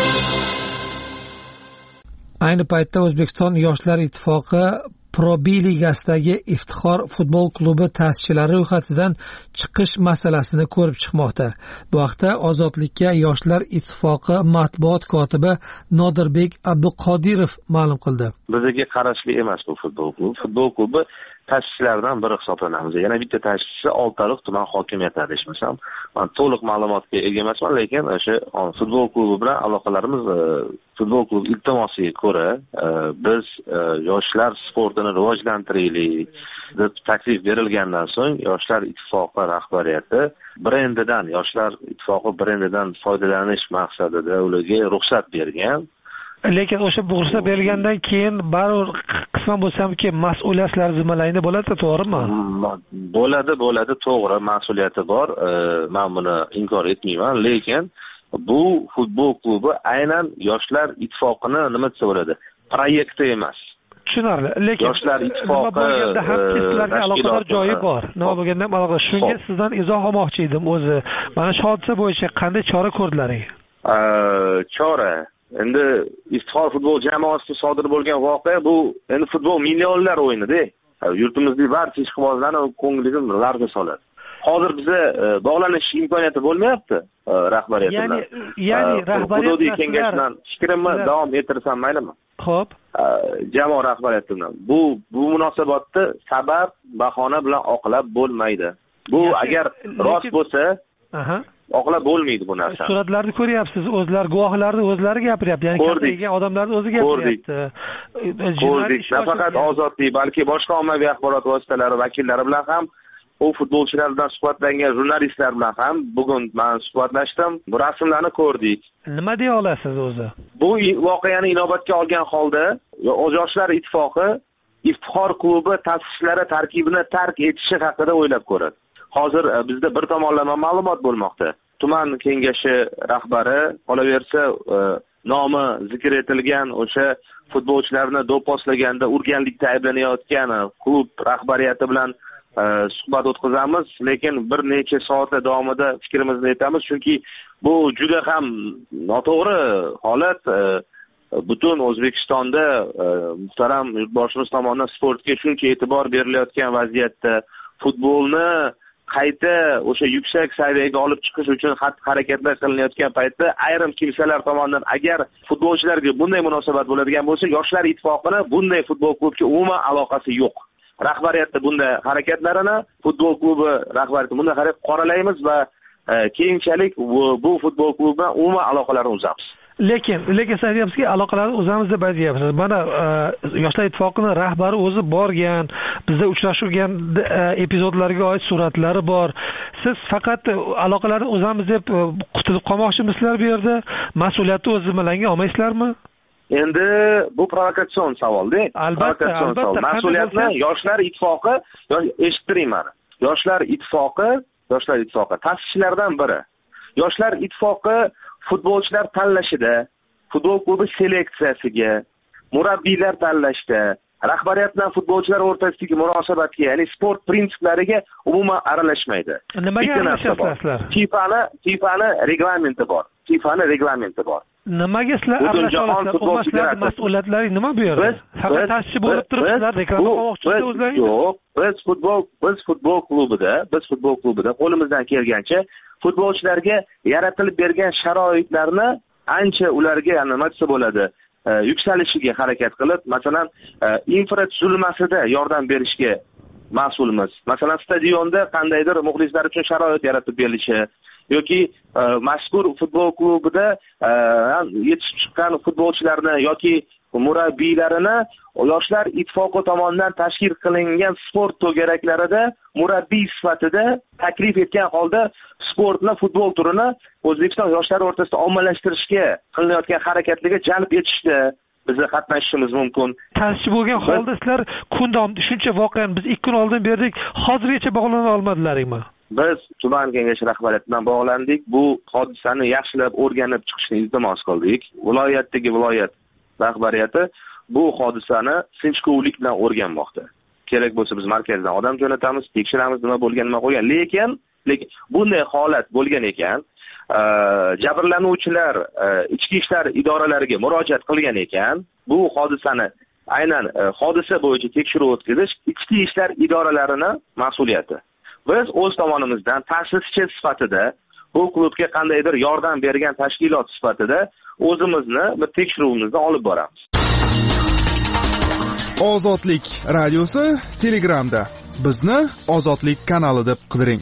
Ayni paytda O'zbekiston Yoshlar ittifoqi Pro B ligasidagi Iftixor futbol klubi ta'sischilari ro'yxatidan chiqish masalasini ko'rib chiqmoqda. Bu haqda Ozodlikka Yoshlar ittifoqi matbuot kotibi Nodirbek Abduqodirov ma'lum qildi. Bizga qarashli emas bu futbol klubi. Futbol klubi ta'sischilaridan biri hisoblanamiz. Yana bitta ta'sischisi Oltiariq tuman hokimiyatida ishlasam. Men to'liq ma'lumotga ega emasman, lekin o'sha futbol klubi bilan aloqalarimiz futbol klubi iltimosiga ko'ra biz yoshlar sportini rivojlantiraylik deb taklif berilgandan so'ng Yoshlar ittifoqi rahbariyati Yoshlar ittifoqi brendidan foydalanish maqsadida ularga ruxsat bergan. Lekin o'sha ruxsat bergandan keyin baribir qisman bo'lsamki mas'uliyatlar zimmalayni bo'ladi, to'g'rimi? Bo'ladi, to'g'ri, mas'uliyati bor. Men buni inkor etmayman, lekin bu futbol klubi aynan Yoshlar ittifoqini nima desa bo'ladi? Proyekti emas. Tushunarli. Lekin Yoshlar ittifoqi bo'lganda ham sizlarga aloqador joyi bor. Nima bo'lganda ham aloqa. Shunga sizdan izoh olmoqchi edim o'zi. Mana shu hodisa bo'yicha qanday chora ko'rdilaring? Chora endi Iftixor futbol jamoasida sodir bo'lgan voqea bu endi futbol millionlar o'yini-da. Yurtimizning barcha ishqibozlarning ko'ngliga larza soladi. Hozir bizga bog'lanish imkoniyati bo'lmayapti rahbariyat bilan. Ya'ni rahbariyat kengashdan fikrimni davom ettirsam maylimi? Xo'p. Jamoa rahbariyati bilan bu munosabatni sabab bahona bilan oqlab bo'lmaydi. Bu agar rost bo'lsa, oqlab bo'lmaydi bu narsa. Suratlarni ko'ryapsiz, o'zlar guvohlarni o'zlari gapiryapti, ya'ni katta odamlarning o'zi gapiryapti. Ko'rdik. Nafaqat Ozodlik, balki boshqa ommaviy axborot vositalari vakillari bilan ham, u futbolchilar bilan suhbatlangan jurnalistlar bilan ham bugun men suhbatlashdim. Bu rasmlarni ko'rdik. Nima deya olasiz o'zi? Bu voqeani inobatga olgan holda Yoshlar ittifoqi Iftixor klubi ta'sischilari tarkibini tark etishi haqida o'ylab ko'radi. Hozir bizda bir tomonlama ma'lumot bo'lmoqda. Tuman kengashi rahbari qolaversa nomi zikr etilgan o'sha futbolchilarni do'pposlaganda urganlikda ayblanayotgan klub rahbariyati bilan suhbat o'tkazamiz, lekin bir necha soatlar davomida fikrimizni aytamiz, chunki bu juda ham noto'g'ri holat. Butun O'zbekistonda muhtaram yurtboshimiz tomonidan sportga shuncha e'tibor berilayotgan vaziyatda futbolni qayta o'sha yuksak saviyaga olib chiqish uchun harakatlar qilinayotgan paytda ayrim kimsalar tomonidan agar futbolchilarga bunday munosabat bo'ladigan bo'lsa, Yoshlar ittifoqini bunday futbol klubiga umuman aloqasi yo'q. Rahbariyatda bunday harakatlarini, futbol klubi rahbariyati bunday harakat qoralaymiz va keyinchalik bu futbol klubi bilan umuman aloqalarni uzamiz. Lekin siz aytyapsizki, aloqalarni o'zamiz deb aytyapsiz. Mana Yoshlar ittifoqining rahbari o'zi borgan, bizda uchrashgan epizodlarga oid suratlari bor. Siz faqat aloqalarni o'zamiz deb qutulib qolmoqchimisizlar bu yerda? Mas'uliyatni o'z zimmalariga olmaysizlarmi? Endi bu provokatsion savol-da. Albatta. Mas'uliyatni Yoshlar ittifoqi, eshittiring meni. Yoshlar ittifoqi ta'sischilaridan biri. Yoshlar ittifoqi futbolchilar tanlashida, futbol klubi seleksiyasiga, murabbiylar tanlashda, rahbariyat bilan futbolchilar o'rtasidagi munosabatga, ya'ni sport prinsiplariga umuman aralashmaydi. Nimaga aralashasizlar? FIFAning reglamenti bor. Nimaga sizlar aralashasizlar? O'zbekiston mas'uliyatlari nima bu yerda? Faqat ta'sischi bo'lib turibsizlar, reklama qilmoqchisizlar o'zlaringiz. Yo'q, biz futbol klubida qo'limizdan kelgancha futbolchilarga yaratilib bergan sharoitlarni ancha ularga nima desa bo'ladi, yuksalishiga harakat qilib, masalan, infratuzilmasida yordam berishga mas'ulmiz. Masalan, stadionda qandaydir muxlislar uchun sharoit yaratib berilishi yoki mazkur futbol klubida yetishib chiqqan futbolchilarni yoki murabbiylarini Yoshlar ittifoqi tomonidan tashkil qilingan sport to'garaklarida murabbiy sifatida taklif etgan holda sportni, futbol turini O'zbekiston yoshlari o'rtasida ommalashtirishga qilinayotgan harakatlarga jalb etishdi. bizni qatnashishimiz mumkin. Ta'sischi bo'lgan holda sizlar kun davomida shuncha voqeani biz 2 kun oldin berdik, hozirgacha bog'lana olmadilaringmi? Biz tuman kengash rahbariyati bilan bog'landik. Bu hodisani yaxshilab o'rganib chiqishni iltimos qildik. Viloyatdagi viloyat rahbariyati bu hodisani sinchkovlik bilan o'rganmoqda. Kerak bo'lsa biz markazdan odam jo'natamiz, tekshiramiz nima bo'lgan, nima qo'ygan. Lekin bunday holat bo'lgan ekan, jabrlanuvchilar ichki ishlar idoralariga murojaat qilgan ekan, bu hodisani aynan hodisa bo'yicha tekshiruv o'tkazish ichki ishlar idoralarini mas'uliyati. Biz o'z tomonimizdan ta'sischi sifatida bu klubga qandaydir yordam bergan tashkilot sifatida o'zimizni bir tekshiruvimizni olib boramiz. Ozodlik radiosi Telegramda. Bizni Ozodlik kanali deb qidiring.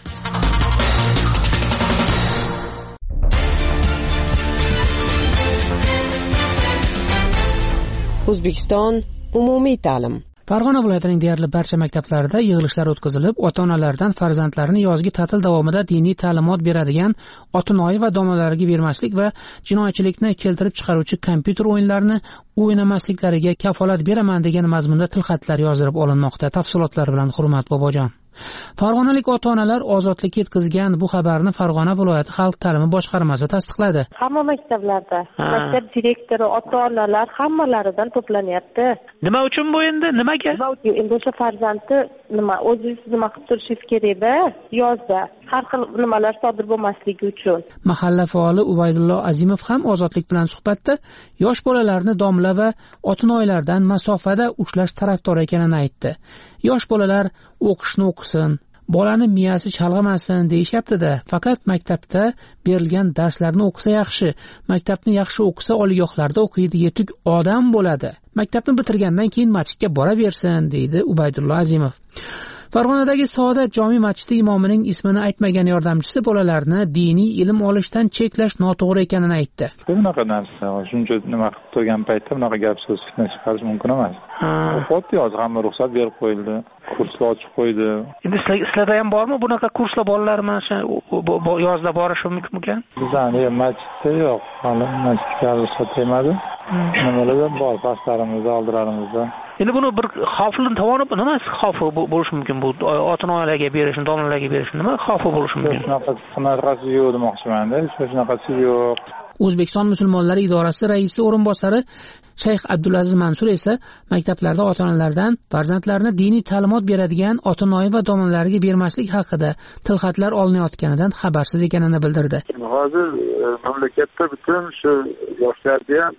O'zbekiston umumiy ta'lim. Farg'ona viloyatining deyarli barcha maktablarida yig'ilishlar o'tkazilib, ota-onalardan farzandlarini yozgi ta'til davomida diniy ta'limot beradigan Otinoyi va domlalariga bermaslik va jinoyatchilikni keltirib chiqaruvchi kompyuter o'yinlarini o'ynamasliklariga kafolat beraman degan mazmunda tilxatlar yozdirib olinmoqda. Tafsilotlar bilan Hurmat Bobojon. Farg'onalik ota-onalar ozodlikka yetkazgan bu xabarni Farg'ona viloyati xalq ta'limi boshqarmasi tasdiqladi. Hamma maktablarda maktab direktori, ota-onalar hammalaridan to'planyapti. Nima uchun bu endi? Nimaga? Endi o'sha farzandni o'zingiz nima qilib turishingiz kerak-da, yozda har xil nimalar sodir bo'lmasligi uchun. Mahalla faoli Ubaydullo Azimov ham Ozodlik bilan suhbatda yosh bolalarni domla va otinoylardan masofada ushlash tarafdori ekanini aytdi. Yosh bolalar o'qishni o'qisin, bolani miyasi chalg'amasin deyishyapti-da. Faqat maktabda berilgan darslarni o'qisa yaxshi. Maktabni yaxshi o'qisa oliygohlarda o'qiydi, yetuk odam bo'ladi. Maktabni bitirgandan keyin masjidga boraversin, deydi Ubaydullo Azimov. Farg'onadagi Saodat jome masjidi imomining ismini aytmagan yordamchisi bolalarni diniy ilm olishdan cheklash noto'g'ri ekanini aytdi. Bunaqa narsa, shuncha nima qilib turgan paytda bunaqa gap so'z fitna chiqarish mumkin emas. Xuddi hozir hamma ruxsat berib qo'yildi, kurslar ochib qo'ydi. Endi sizlarda ham bormi bunaqa kurslar bolalar mana shu yozda borishi mumkin? Bizda masjidda yo'q, hali masjidga ruxsat bermadi. Nimalar bor, pastlarimizda, oldilarimizda. Endi buni bir xavfli tomoni nima xavfi bo'lishi mumkin? Bu ota-onalarga berishni, domlalarga berishni nima xavfi bo'lishi mumkin? Shunaqasi yo'q demoqchiman-da, shunaqasi yo'q. O'zbekiston musulmonlari idorasi raisi o'rinbosari Shayx Abdulaziz Mansur esa maktablarda ota-onalardan farzandlarini diniy ta'limot beradigan Otinoyi va domlalariga bermaslik haqida tilxatlar olinayotganidan xabarsiz ekanini bildirdi. Hozir mamlakatda butun shu yoshlarga ham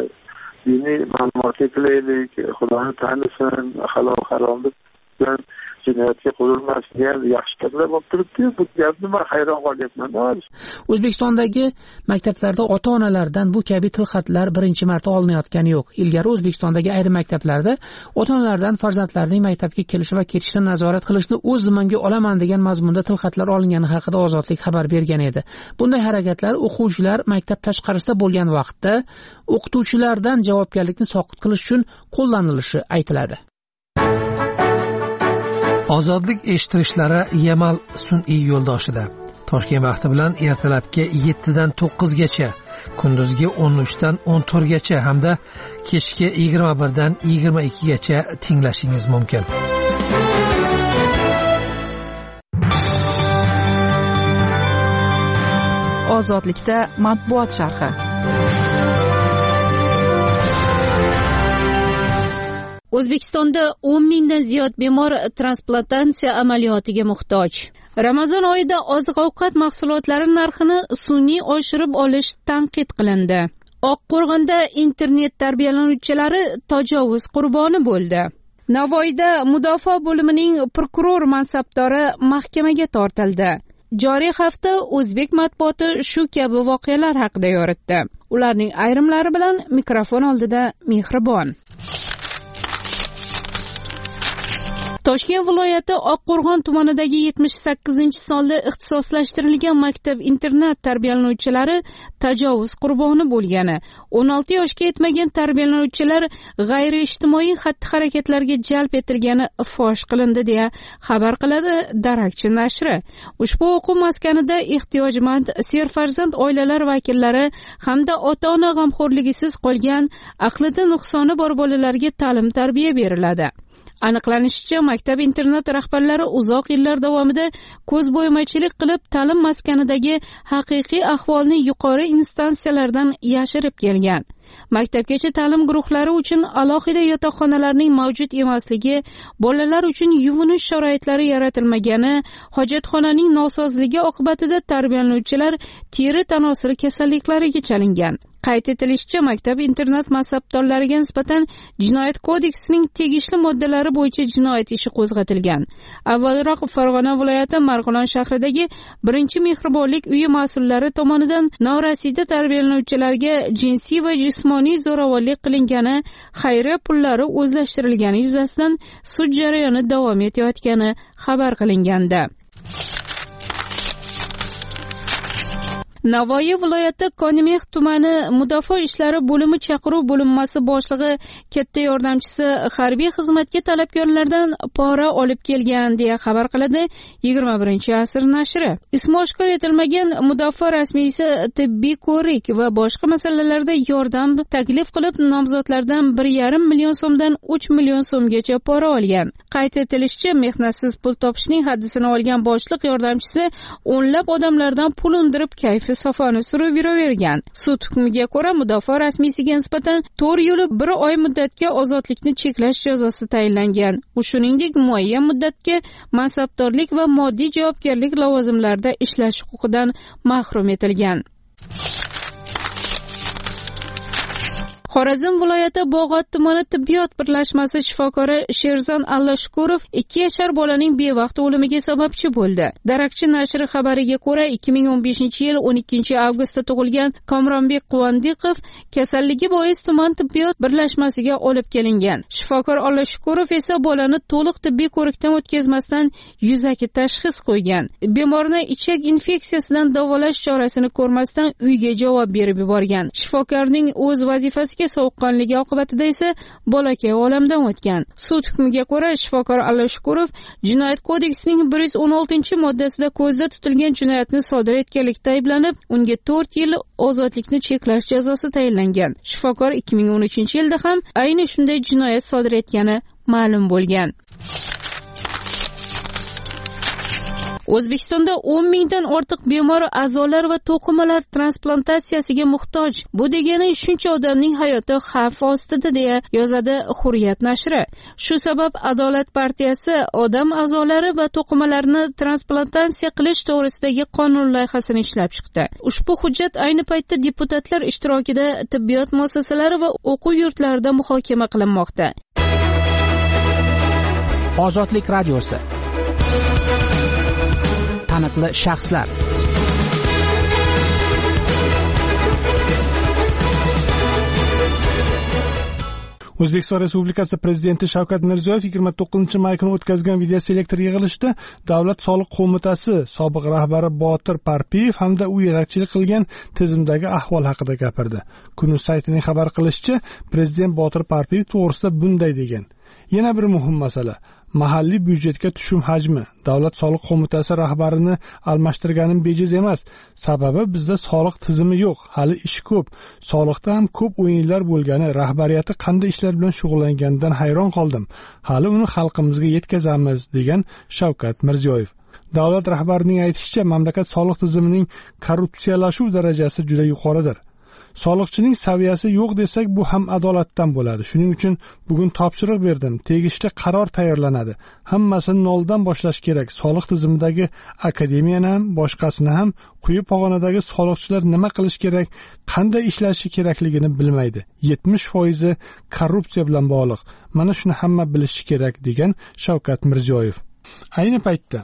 diniy ma'lumotga qilaylik, Xudoni tanisin, halol haromni bilan jinoyatga qo'yilmasligiga yaxshi gaplar bo'lib turibdi. Bu gapni men hayron qolyapman. O'zbekistondagi maktablarda ota-onalardan bu kabi tilxatlar birinchi marta olinayotgani yo'q. Ilgari O'zbekistondagi ayrim maktablarda ota-onalardan farzandlarining maktabga kelishi va ketishini nazorat qilishni o'z zimmamga olaman degan mazmunda tilxatlar olingani haqida Ozodlik xabar bergan edi. Bunday harakatlar o'quvchilar maktab tashqarisida bo'lgan vaqtda o'qituvchilardan javobgarlikni soqit qilish uchun qo'llanilishi aytiladi. Ozodlik eshittirishlari Yamal sun'iy yo'ldoshida Toshkent vaqti bilan ertalabki 7 dan 9 gacha, kunduzgi 13 dan 14 gacha hamda kechki 21 dan 22 gacha tinglashingiz mumkin. Ozodlikda matbuot sharhi. O'zbekistonda 10 mingdan ziyod bemor transplantatsiya amaliyotiga muhtoj. Ramazon oyida oziq-ovqat mahsulotlari narxini sun'iy oshirib olish tanqid qilindi. Oqqo'rg'onda internet tarbiyalanuvchilari tajovuz qurboni bo'ldi. Navoiyda mudofaa bo'limining prokuror mansabdori mahkamaga tortildi. Joriy hafta o'zbek matbuoti shu kabi voqealar haqida yoritdi. Ularning ayrimlari bilan mikrofon oldida Mehribon. Toshkent viloyati Oqqo'rg'on tumanidagi 78-sonli ixtisoslashtirilgan maktab-internat tarbiyalanuvchilari tajovuz qurboni bo'lgani, 16 yoshga yetmagan tarbiyalanuvchilar g'ayriijtimoiy xatti-harakatlarga jalb etilgani fosh qilindi deya xabar qiladi Darakchi nashri. Ushbu o'quv maskanida ehtiyojmand serfarzand oilalar vakillari hamda ota-ona g'amxo'rligisiz qolgan, aqlida nuqsoni bor bolalarga ta'lim-tarbiya beriladi. Aniqlanishicha, maktab-internat rahbarlari uzoq yillar davomida ko'zbo'yamachilik qilib, ta'lim maskanidagi haqiqiy ahvolni yuqori instansiyalardan yashirib kelgan. Maktabgacha ta'lim guruhlari uchun alohida yotoqxonalarning mavjud emasligi, bolalar uchun yuvinish sharoitlari yaratilmagani, hojatxonaning nosozligi oqibatida tarbiyalanuvchilar teri tanosuli kasalliklariga chalingan. Qayd etilishicha, maktab-internat mansabdorlariga nisbatan Jinoyat kodeksining tegishli moddalari bo'yicha jinoyat ishi qo'zg'atilgan. Avvalroq Farg'ona viloyati Marg'ilon shahridagi 1-mehribonlik uyi mas'ullari tomonidan norasida tarbiyalanuvchilarga jinsiy va jismoniy zo'ravonlik qilingani, xayriya pullari o'zlashtirilgani yuzasidan sud jarayoni davom etayotgani xabar qilingandi. Navoiy viloyati Konimeh tumani Mudofaa ishlari bo'limi chaqiruv bo'linmasi boshlig'i katta yordamchisi harbiy xizmatga talabgorlardan pora olib kelgan deya xabar qiladi 21-asr nashri. Ismi oshkor etilmagan mudofaa rasmiysi tibbiy ko'rik va boshqa masalalarda yordam taklif qilib, nomzodlardan 1,5 million so'mdan 3 million so'mgacha pora olgan. Qayd etilishicha, mehnatsiz pul topishning haddisini olgan boshliq yordamchisi o'nlab odamlardan pul undirib kayfi safoni surib yuravergan. Sud hukmiga ko'ra mudofaa rasmiysiga nisbatan 4 yil 1 oy muddatga ozodlikni cheklash jazosi tayinlangan. U shuningdek muayyan muddatga mansabdorlik va moddiy javobgarlik lavozimlarida ishlash huquqidan mahrum etilgan. Xorazm viloyati Bog'ot tumani tibbiyot birlashmasi shifokori Sherzon Alloshukurov 2 yashar bolaning bevaqt o'limiga sababchi bo'ldi. Darakchi nashri xabariga ko'ra, 2015-yil 12-avgustda tug'ilgan Komronbek Quvondiqov kasalligi bois tuman tibbiyot birlashmasiga olib kelingan. Shifokor Alloshukurov esa bolani to'liq tibbiy ko'rikdan o'tkazmasdan yuzaki tashxis qo'ygan. Bemorni ichak infeksiyasidan davolash chorasini ko'rmasdan uyga javob berib yuborgan. Shifokorning o'z vazifasiga sovuqqonligi oqibatida esa bolakay olamdan o'tgan. Sud hukmiga ko'ra, shifokor Alloshukurov Jinoyat kodeksining 116-moddasida ko'zda tutilgan jinoyatni sodir etganlikda ayblanib, unga 4 yil ozodlikni cheklash jazosi tayinlangan. Shifokor 2013-yilda ham ayni shunday jinoyat sodir etgani ma'lum bo'lgan. O'zbekistonda 10 mingdan ortiq bemor a'zolar va to'qimalar transplantatsiyasiga muhtoj. Bu degani shuncha odamning hayoti xavf ostida deya yozadi Hurriyat nashri. Shu sabab Adolat partiyasi odam a'zolari va to'qimalarini transplantatsiya qilish to'g'risidagi qonun loyihasini ishlab chiqdi. Ushbu hujjat ayni paytda deputatlar ishtirokida tibbiyot muassasalari va o'quv yurtlarida muhokama qilinmoqda. Ozodlik radiosi. Taniqli shaxslar. O'zbekiston Respublikasi Prezidenti Shavkat Mirziyoyev 29-may kuni o'tkazgan videoselektor yig'ilishida Davlat soliq qo'mitasi sobiq rahbari Botir Parpiyev hamda u yetakchilik qilgan tizimdagi ahvol haqida gapirdi. Kun.uz saytining xabar qilishicha, Prezident Botir Parpiyev to'g'risida bunday degan: Yana bir muhim masala mahalliy byudjetga tushum hajmi. Davlat soliq qo'mitasi rahbarini almashtirganim bejiz emas. Sababi bizda soliq tizimi yo'q, hali ish ko'p. Soliqda ham ko'p o'yinlar bo'lgani, rahbariyati qanday ishlar bilan shug'ullanganidan hayron qoldim. Hali uni xalqimizga yetkazamiz, degan Shavkat Mirziyoyev. Davlat rahbarining aytishicha, mamlakat soliq tizimining korrupsiyalashuv darajasi juda yuqoridir. Soliqchining saviyasi yo'q desak, bu ham adolatdan bo'ladi. Shuning uchun bugun topshiriq berdim. Tegishli qaror tayyorlanadi. Hammasini noldan boshlash kerak. Soliq tizimidagi akademiyani ham, boshqasini ham quyi pog'onadagi soliqchilar nima qilish kerak, qanday ishlashi kerakligini bilmaydi. 70% korrupsiya bilan bog'liq. Mana shuni hamma bilishi kerak, degan Shavkat Mirziyoyev. Ayni paytda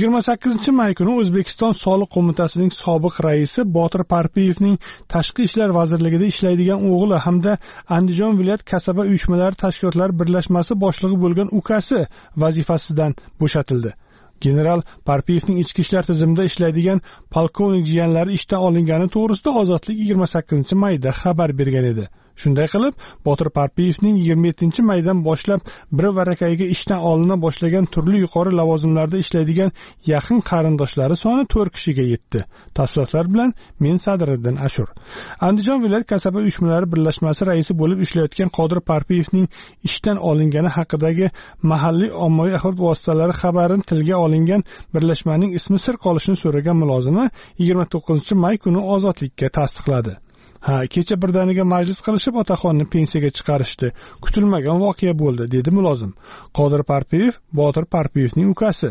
28-may kuni O'zbekiston Soliq qo'mitasining sobiq raisi Botir Parpiyevning Tashqi ishlar vazirligida ishlaydigan o'g'li hamda Andijon viloyat kasaba uyushmalari tashkilotlari birlashmasi boshlig'i bo'lgan ukasi vazifasidan bo'shatildi. General Parpiyevning ichki ishlar tizimida ishlaydigan polkovnik jiyanlari ishdan olingani to'g'risida Ozodlik 28-mayda xabar bergan edi. Shunday qilib, Botir Parpiyevning 27-maydan boshlab bir varakayiga ishdan olina boshlagan turli yuqori lavozimlarda ishlaydigan yaqin qarindoshlari soni 4 kishiga yetdi. Tafsilotlar bilan men Sadriddin Ashur. Andijon viloyat kasaba uyushmalari birlashmasi raisi bo'lib ishlayotgan Qodir Parpiyevning ishdan olingani haqidagi mahalliy ommaviy axborot vositalari xabarini tilga olingan birlashmaning ismi sir qolishini so'ragan mulozimi 29-may kuni Ozodlikka tasdiqladi. Kecha birdaniga majlis qilishib otaxonni pensiyaga chiqarishdi. Kutilmagan voqea bo'ldi, dedi mulozim. Qodir Parpiyev Botir Parpiyevning ukasi.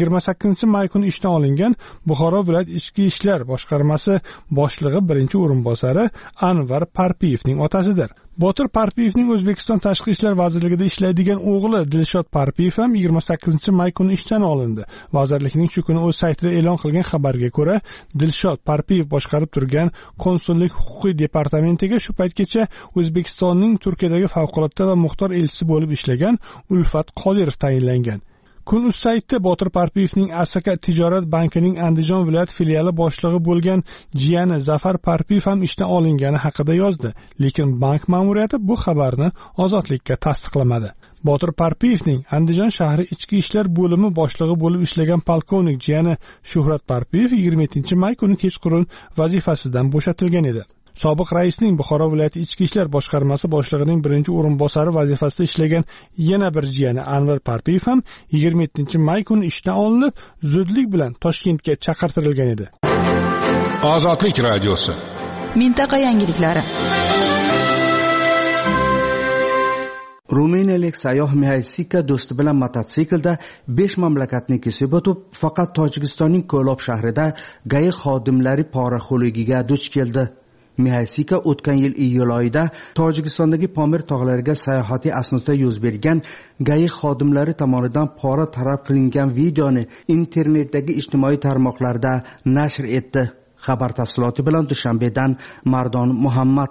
28-may kuni ishdan olingan Buxoro viloyat ichki ishlar boshqarmasi boshlig'i birinchi o'rinbosari Anvar Parpiyevning otasidir. Botir Parpiyevning O'zbekiston Tashqi ishlar vazirligida ishlaydigan o'g'li Dilshod Parpiyev ham 28-may kuni ishdan olindi. Vazirlikning shu kuni o'z saytida e'lon qilgan xabarga ko'ra, Dilshod Parpiyev boshqarib turgan konsullik huquqiy departamentiga shu paytgacha O'zbekistonning Turkiyadagi favqulodda va muxtor elchisi bo'lib ishlagan Ulfat Qodirov tayinlangan. Kun.uz saytida Botir Parpiyevning Asaka tijorat bankining Andijon viloyat filiali boshlig'i bo'lgan jiyani Zafar Parpiyev ham ishdan olingani haqida yozdi, lekin bank ma'muriyati bu xabarni Ozodlikka tasdiqlamadi. Botir Parpiyevning Andijon shahri ichki ishlar bo'limi boshlig'i bo'lib ishlagan polkovnik jiyani Shuhrat Parpiyev 27-may kuni kechqurun vazifasidan bo'shatilgan edi. Sobiq raisning Buxoro viloyati ichki ishlar boshqarmasi boshlig'ining birinchi o'rinbosari vazifasida ishlagan yana bir jiyani Anvar Parpiyev ham 27-may kuni ishdan olinib, zudlik bilan Toshkentga chaqirtirilgan edi. Ozodlik radiosi. Mintaqa yangiliklari. Ruminiyalik sayyoh Mihaysika do'sti bilan mototsiklda 5 mamlakatni kesib o'tib, faqat Tojikistonning Ko'lob shahrida GAI xodimlari poraxo'ligiga duch keldi. Mihaysika o'tgan yil iyul oyida Tojikistondagi Pomir tog'lariga sayohati asnosida yuz bergan GAI xodimlari tomonidan pora taraf qilingan videoni internetdagi ijtimoiy tarmoqlarda nashr etdi. Xabar tafsiloti bilan Dushanbedan Mardon Muhammad.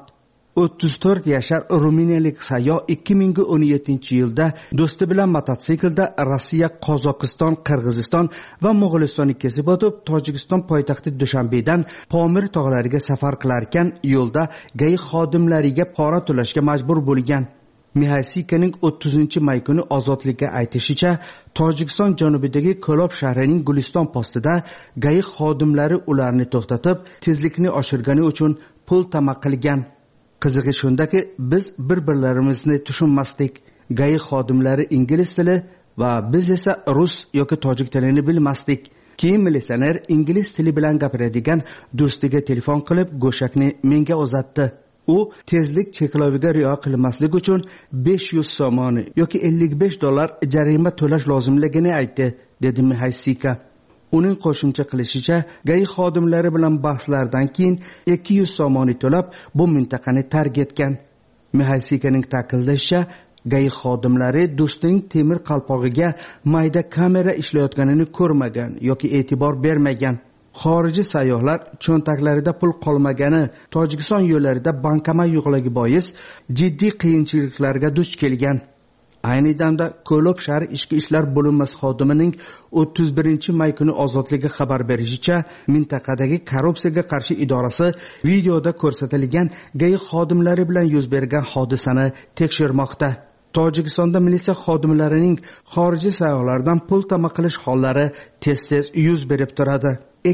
34 yashar ruminiyalik sayyoh 2017-yilda do'sti bilan mototsiklda Rossiya, Qozog'iston, Qirg'iziston va Mo'g'ulistonni kesib o'tib, Tojikiston poytaxti Dushanbedan Pomir tog'lariga safar qilarkan, yo'lda GAI xodimlariga pora to'lashga majbur bo'lgan. Mihaysikaning 30-may kuni Ozodlikka aytishicha, Tojikiston janubidagi Ko'lob shahrining Guliston postida GAI xodimlari ularni to'xtatib, tezlikni oshirgani uchun pul talab qilgan. Qizig'i shundaki, biz bir-birlarimizni tushunmasdik. GAI xodimlari ingliz tili va biz esa rus yoki tojik tilini bilmasdik. Keyin militsioner ingliz tili bilan gapiradigan do'stiga telefon qilib, go'shakni menga uzatdi. U tezlik chekloviga rioya qilmaslik uchun 500 somoni yoki $55 jarima to'lash lozimligini aytdi, dedi Mihaysika. Uning qo'shimcha qilishicha, GAI xodimlari bilan bahslardan keyin 200 somoni to'lab, bu mintaqani tark etgan. Mihaysikaning ta'kidlashicha, GAI xodimlari do'stining temir qalpog'iga mayda kamera ishlayotganini ko'rmagan yoki e'tibor bermagan. Xorijiy sayyohlar cho'ntaklarida pul qolmagani, Tojikiston yo'llarida bankomat yo'qligi bois jiddiy qiyinchiliklarga duch kelgan. Ayni damda Ko'lob shahar ichki ishlar bo'linmasi xodimining 31-may kuni Ozodlikka xabar berishicha, mintaqadagi korrupsiyaga qarshi idorasi videoda ko'rsatilgan GAI xodimlari bilan yuz bergan hodisani tekshirmoqda. Tojikistonda militsiya xodimlarining xorijiy sayyohlardan pul talab qilish hollari tez-tez yuz berib turadi.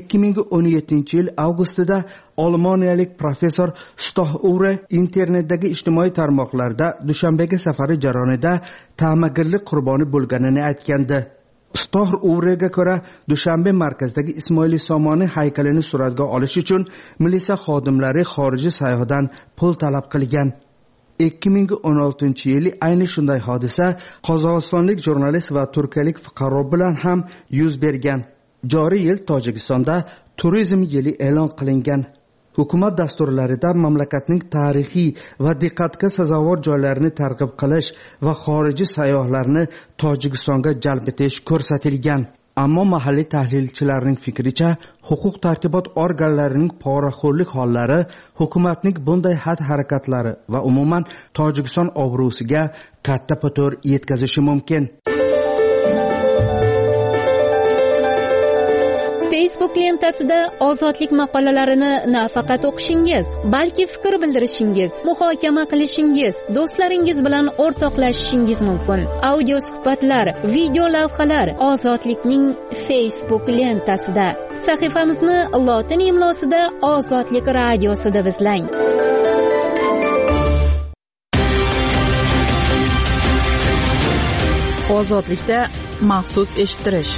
2017-yil avgustida Olmoniyalik professor Stoh Ure internetdagi ijtimoiy tarmoqlarda Dushanbega safari jarayonida ta'magirlik qurboni bo'lganini aytgandi. Stoh Urega ko'ra, Dushanbe markazidagi Ismoil Somoni haykalini suratga olish uchun militsiya xodimlari xorijiy sayyohdan pul talab qilgan. 2016-yili ayni shunday hodisa qozog'istonlik jurnalist va turkiyalik fuqaro bilan ham yuz bergan. Joriy yil Tojikistonda turizm yili e'lon qilingan. hukumat dasturlarida mamlakatning tarixiy va diqqatga sazovor joylarini targ'ib qilish va xorijiy sayyohlarni Tojikistonga jalb etish ko'rsatilgan. Ammo mahalliy tahlilchilarning fikricha, huquq tartibot organlarining poraxo'rlik hollari hukumatning bunday xatti-harakatlari va umuman Tojikiston obro'siga katta putur yetkazishi mumkin. Facebook lentasida ozodlik maqolalarini nafaqat o'qishingiz, balki fikr bildirishingiz, muhokama qilishingiz, do'stlaringiz bilan o'rtoqlashishingiz mumkin. Audio suhbatlar, video lavhalar ozodlikning Facebook lentasida. Sahifamizni lotin imlosida Ozodlik radiosida izlang. Ozodlikda maxsus eshittirish.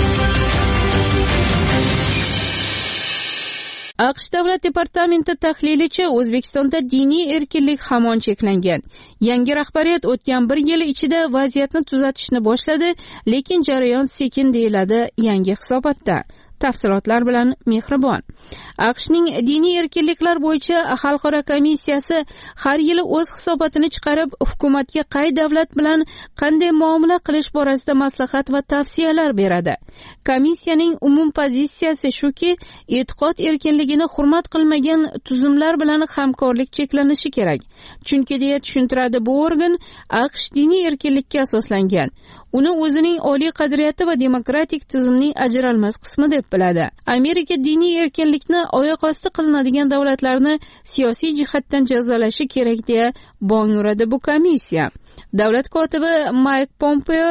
AQSh davlat departamenti tahlilichi O'zbekistonda diniy erkinlik hamon cheklangan. Yangi rahbariyat o'tgan 1 yil ichida vaziyatni tuzatishni boshladi, lekin jarayon sekin deyiladi yangi hisobotda. Tafsilotlar bilan Mehribon. AQShning diniy erkinliklar bo'yicha xalqaro komissiyasi har yili o'z hisobotini chiqarib, hukumatga qay davlat bilan qanday muomala qilish borasida maslahat va tavsiyalar beradi. Komissiyaning umum pozitsiyasi shuki, e'tiqod erkinligini hurmat qilmagan tuzumlar bilan hamkorlik cheklanishi kerak. Chunki deya tushuntiradi bu organ, AQSh diniy erkinlikka asoslangan. Uni o'zining oliy qadriyati va demokratik tizimning ajralmas qismi deb biladi. Amerika diniy erkinlikni oyoq osti qilinadigan davlatlarni siyosiy jihatdan jazolashi kerak deya bong uradi bu komissiya. Davlat kotibi Mike Pompeo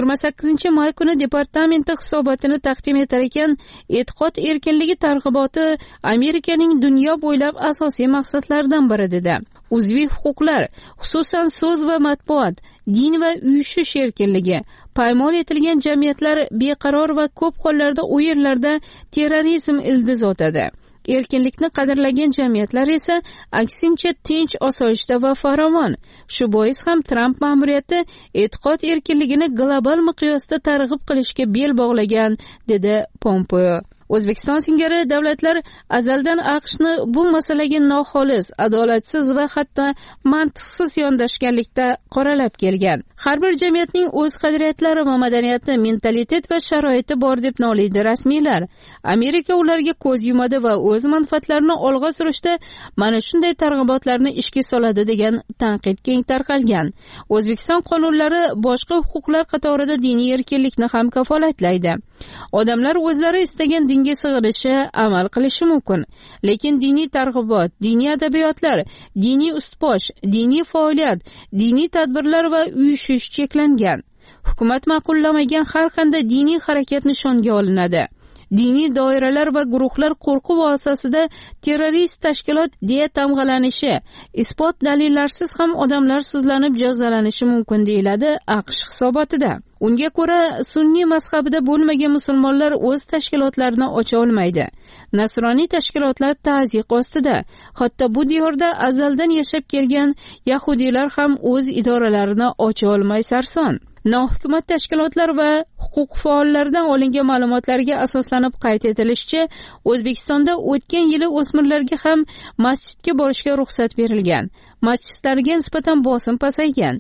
28-may kuni departamenti hisobotini taqdim etar ekan, e'tiqod erkinligi targ'iboti Amerikaning dunyo bo'ylab asosiy maqsadlaridan biri dedi. Uzviy huquqlar, xususan so'z va matbuot, din va uyushish erkinligi, paymol etilgan jamiyatlar beqaror va ko'p hollarda u yerlarda terrorizm ildiz otadi. Erkinlikni qadrlagan jamiyatlar esa aksincha tinch, osoyishta va farovon. Shu bois ham Trump ma'muriyati e'tiqod erkinligini global miqyosda targ'ib qilishga bel bog'lagan, dedi Pompeo. O'zbekiston singari davlatlar azaldan AQShni bu masalaga noxolis, adolatsiz va hatto mantiqsiz yondashganlikda qoralab kelgan. Har bir jamiyatning o'z qadriyatlari va madaniyati, mentalitet va sharoiti bor deb noliydi rasmiylar. Amerika ularga ko'z yumadi va o'z manfaatlarini olg'a surishda mana shunday targ'ibotlarni ishga soladi degan tanqid keng tarqalgan. O'zbekiston qonunlari boshqa huquqlar qatorida diniy erkinlikni ham kafolatlaydi. Odamlar o'zlari istagan dinga sig'inishi, amal qilishi mumkin. Lekin diniy targ'ibot, diniy adabiyotlar, diniy ustbosh, diniy faoliyat, diniy tadbirlar va uyushish cheklangan. Hukumat ma'qullamagan har qanday diniy harakat nishonga olinadi. Diniy doiralar va guruhlar qo'rquv asosida terrorist tashkilot deya tamg'alanishi, isbot dalillarsiz ham odamlar sudlanib jazolanishi mumkin deyiladi AQSh hisobotida. Unga ko'ra, sunniy mazhabida bo'lmagan musulmonlar o'z tashkilotlarini ocha olmaydi. Nasroniy tashkilotlar ta'ziq ostida. Hatto bu diyorda azaldan yashab kelgan yahudiylar ham o'z idoralarini ocha olmay sarson. Nohukumat tashkilotlar va huquq faollaridan olingan ma'lumotlarga asoslanib qayd etilishicha, O'zbekistonda o'tgan yili o'smirlarga ham masjidga borishga ruxsat berilgan. Masjidlarga nisbatan bosim pasaygan.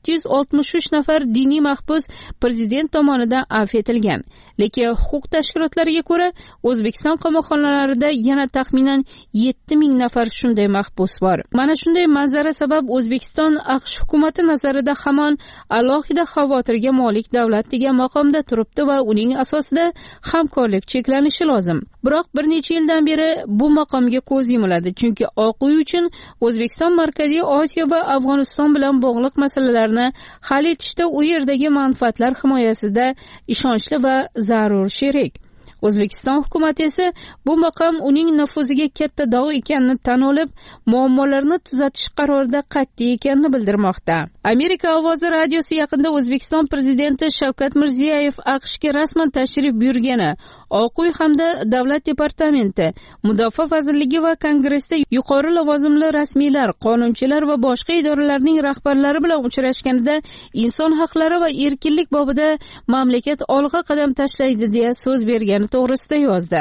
763 nafar diniy mahbus prezident tomonidan afv etilgan. Lekin huquq tashkilotlariga ko'ra, O'zbekiston qamoqxonalarida yana taxminan 7000 nafar shunday mahbus bor. Mana shunday manzara sabab O'zbekiston AQSh hukumati nazarida hamon alohida xavotirga molik davlat degan maqomda turibdi va uning asosida hamkorlik cheklanishi lozim. Biroq bir necha yildan beri bu maqomga ko'z yumiladi, chunki Oq uy uchun O'zbekiston Markaziy Osiyo va Afg'oniston bilan bog'liq masalalarni hal etishda u yerdagi manfaatlar himoyasida ishonchli va zarur sherik. O'zbekiston hukumati esa bu maqom uning nufuziga katta dog' ekanini tan olib, muammolarni tuzatish qarorida qat'iy ekanini bildirmoqda. Amerika ovozi radiosi yaqinda O'zbekiston prezidenti Shavkat Mirziyoyev AQShga rasman tashrif buyurgani, Oq uy hamda davlat departamenti, mudofaa vazirligi va kongressda yuqori lavozimli rasmiylar, qonunchilar va boshqa idoralarning rahbarlari bilan uchrashganida inson haqlari va erkinlik bobida mamlakat olg'a qadam tashlaydi deya so'z bergani to'g'risida yozdi.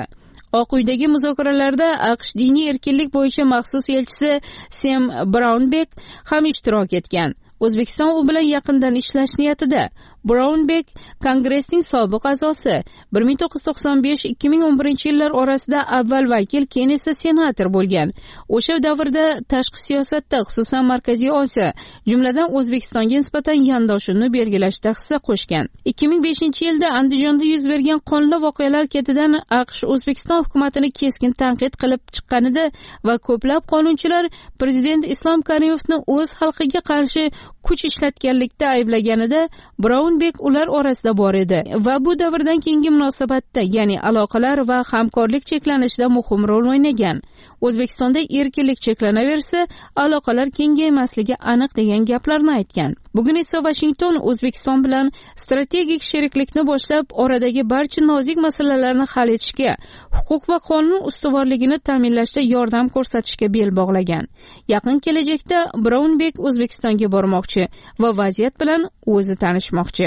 Oq uydagi muzokaralarda AQSh diniy erkinlik bo'yicha maxsus elchisi Sam Brownback ham ishtirok etgan. O'zbekiston u bilan yaqindan ishlash niyatida. Brownback Kongressning sobiq a'zosi, 1995-2011 yillar orasida avval vakil, keyin esa senator bo'lgan. O'sha davrda tashqi siyosatda, xususan Markaziy Osiyo, jumladan O'zbekistonga nisbatan yondashuvni belgilashda hissa qo'shgan. 2005-yilda Andijonda yuz bergan qonli voqealar ketidan AQSh O'zbekiston hukumatini keskin tanqid qilib chiqqanida va ko'plab qonunchilar prezident Islom Karimovni o'z xalqiga qarshi kuch ishlatganlikda ayblaganida Brownback ular orasida bor edi va bu davrdan keyingi munosabatda, ya'ni aloqalar va hamkorlik cheklanishida muhim rol o'ynagan. O'zbekistonda erkinlik cheklanaversa, aloqalar kengaymasligi aniq degan gaplarni aytgan. Bugun esa Washington O'zbekiston bilan strategik sheriklikni boshlab, oradagi barcha nozik masalalarni hal etishga, huquq va qonun ustuvorligini ta'minlashda yordam ko'rsatishga bel bog'lagan. Yaqin kelajakda Brownback O'zbekistonga bormoqchi va vaziyat bilan o'zi tanishmoqchi.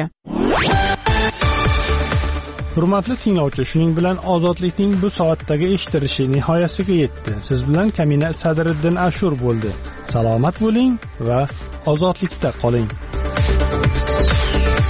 Hurmatli tinglovchi, shuning bilan ozodlikning bu soatdagi eshitilishi nihoyasiga yetdi. Siz bilan Kamina Sadriddin Ashur bo'ldi. Salomat bo'ling va ozodlikda qoling.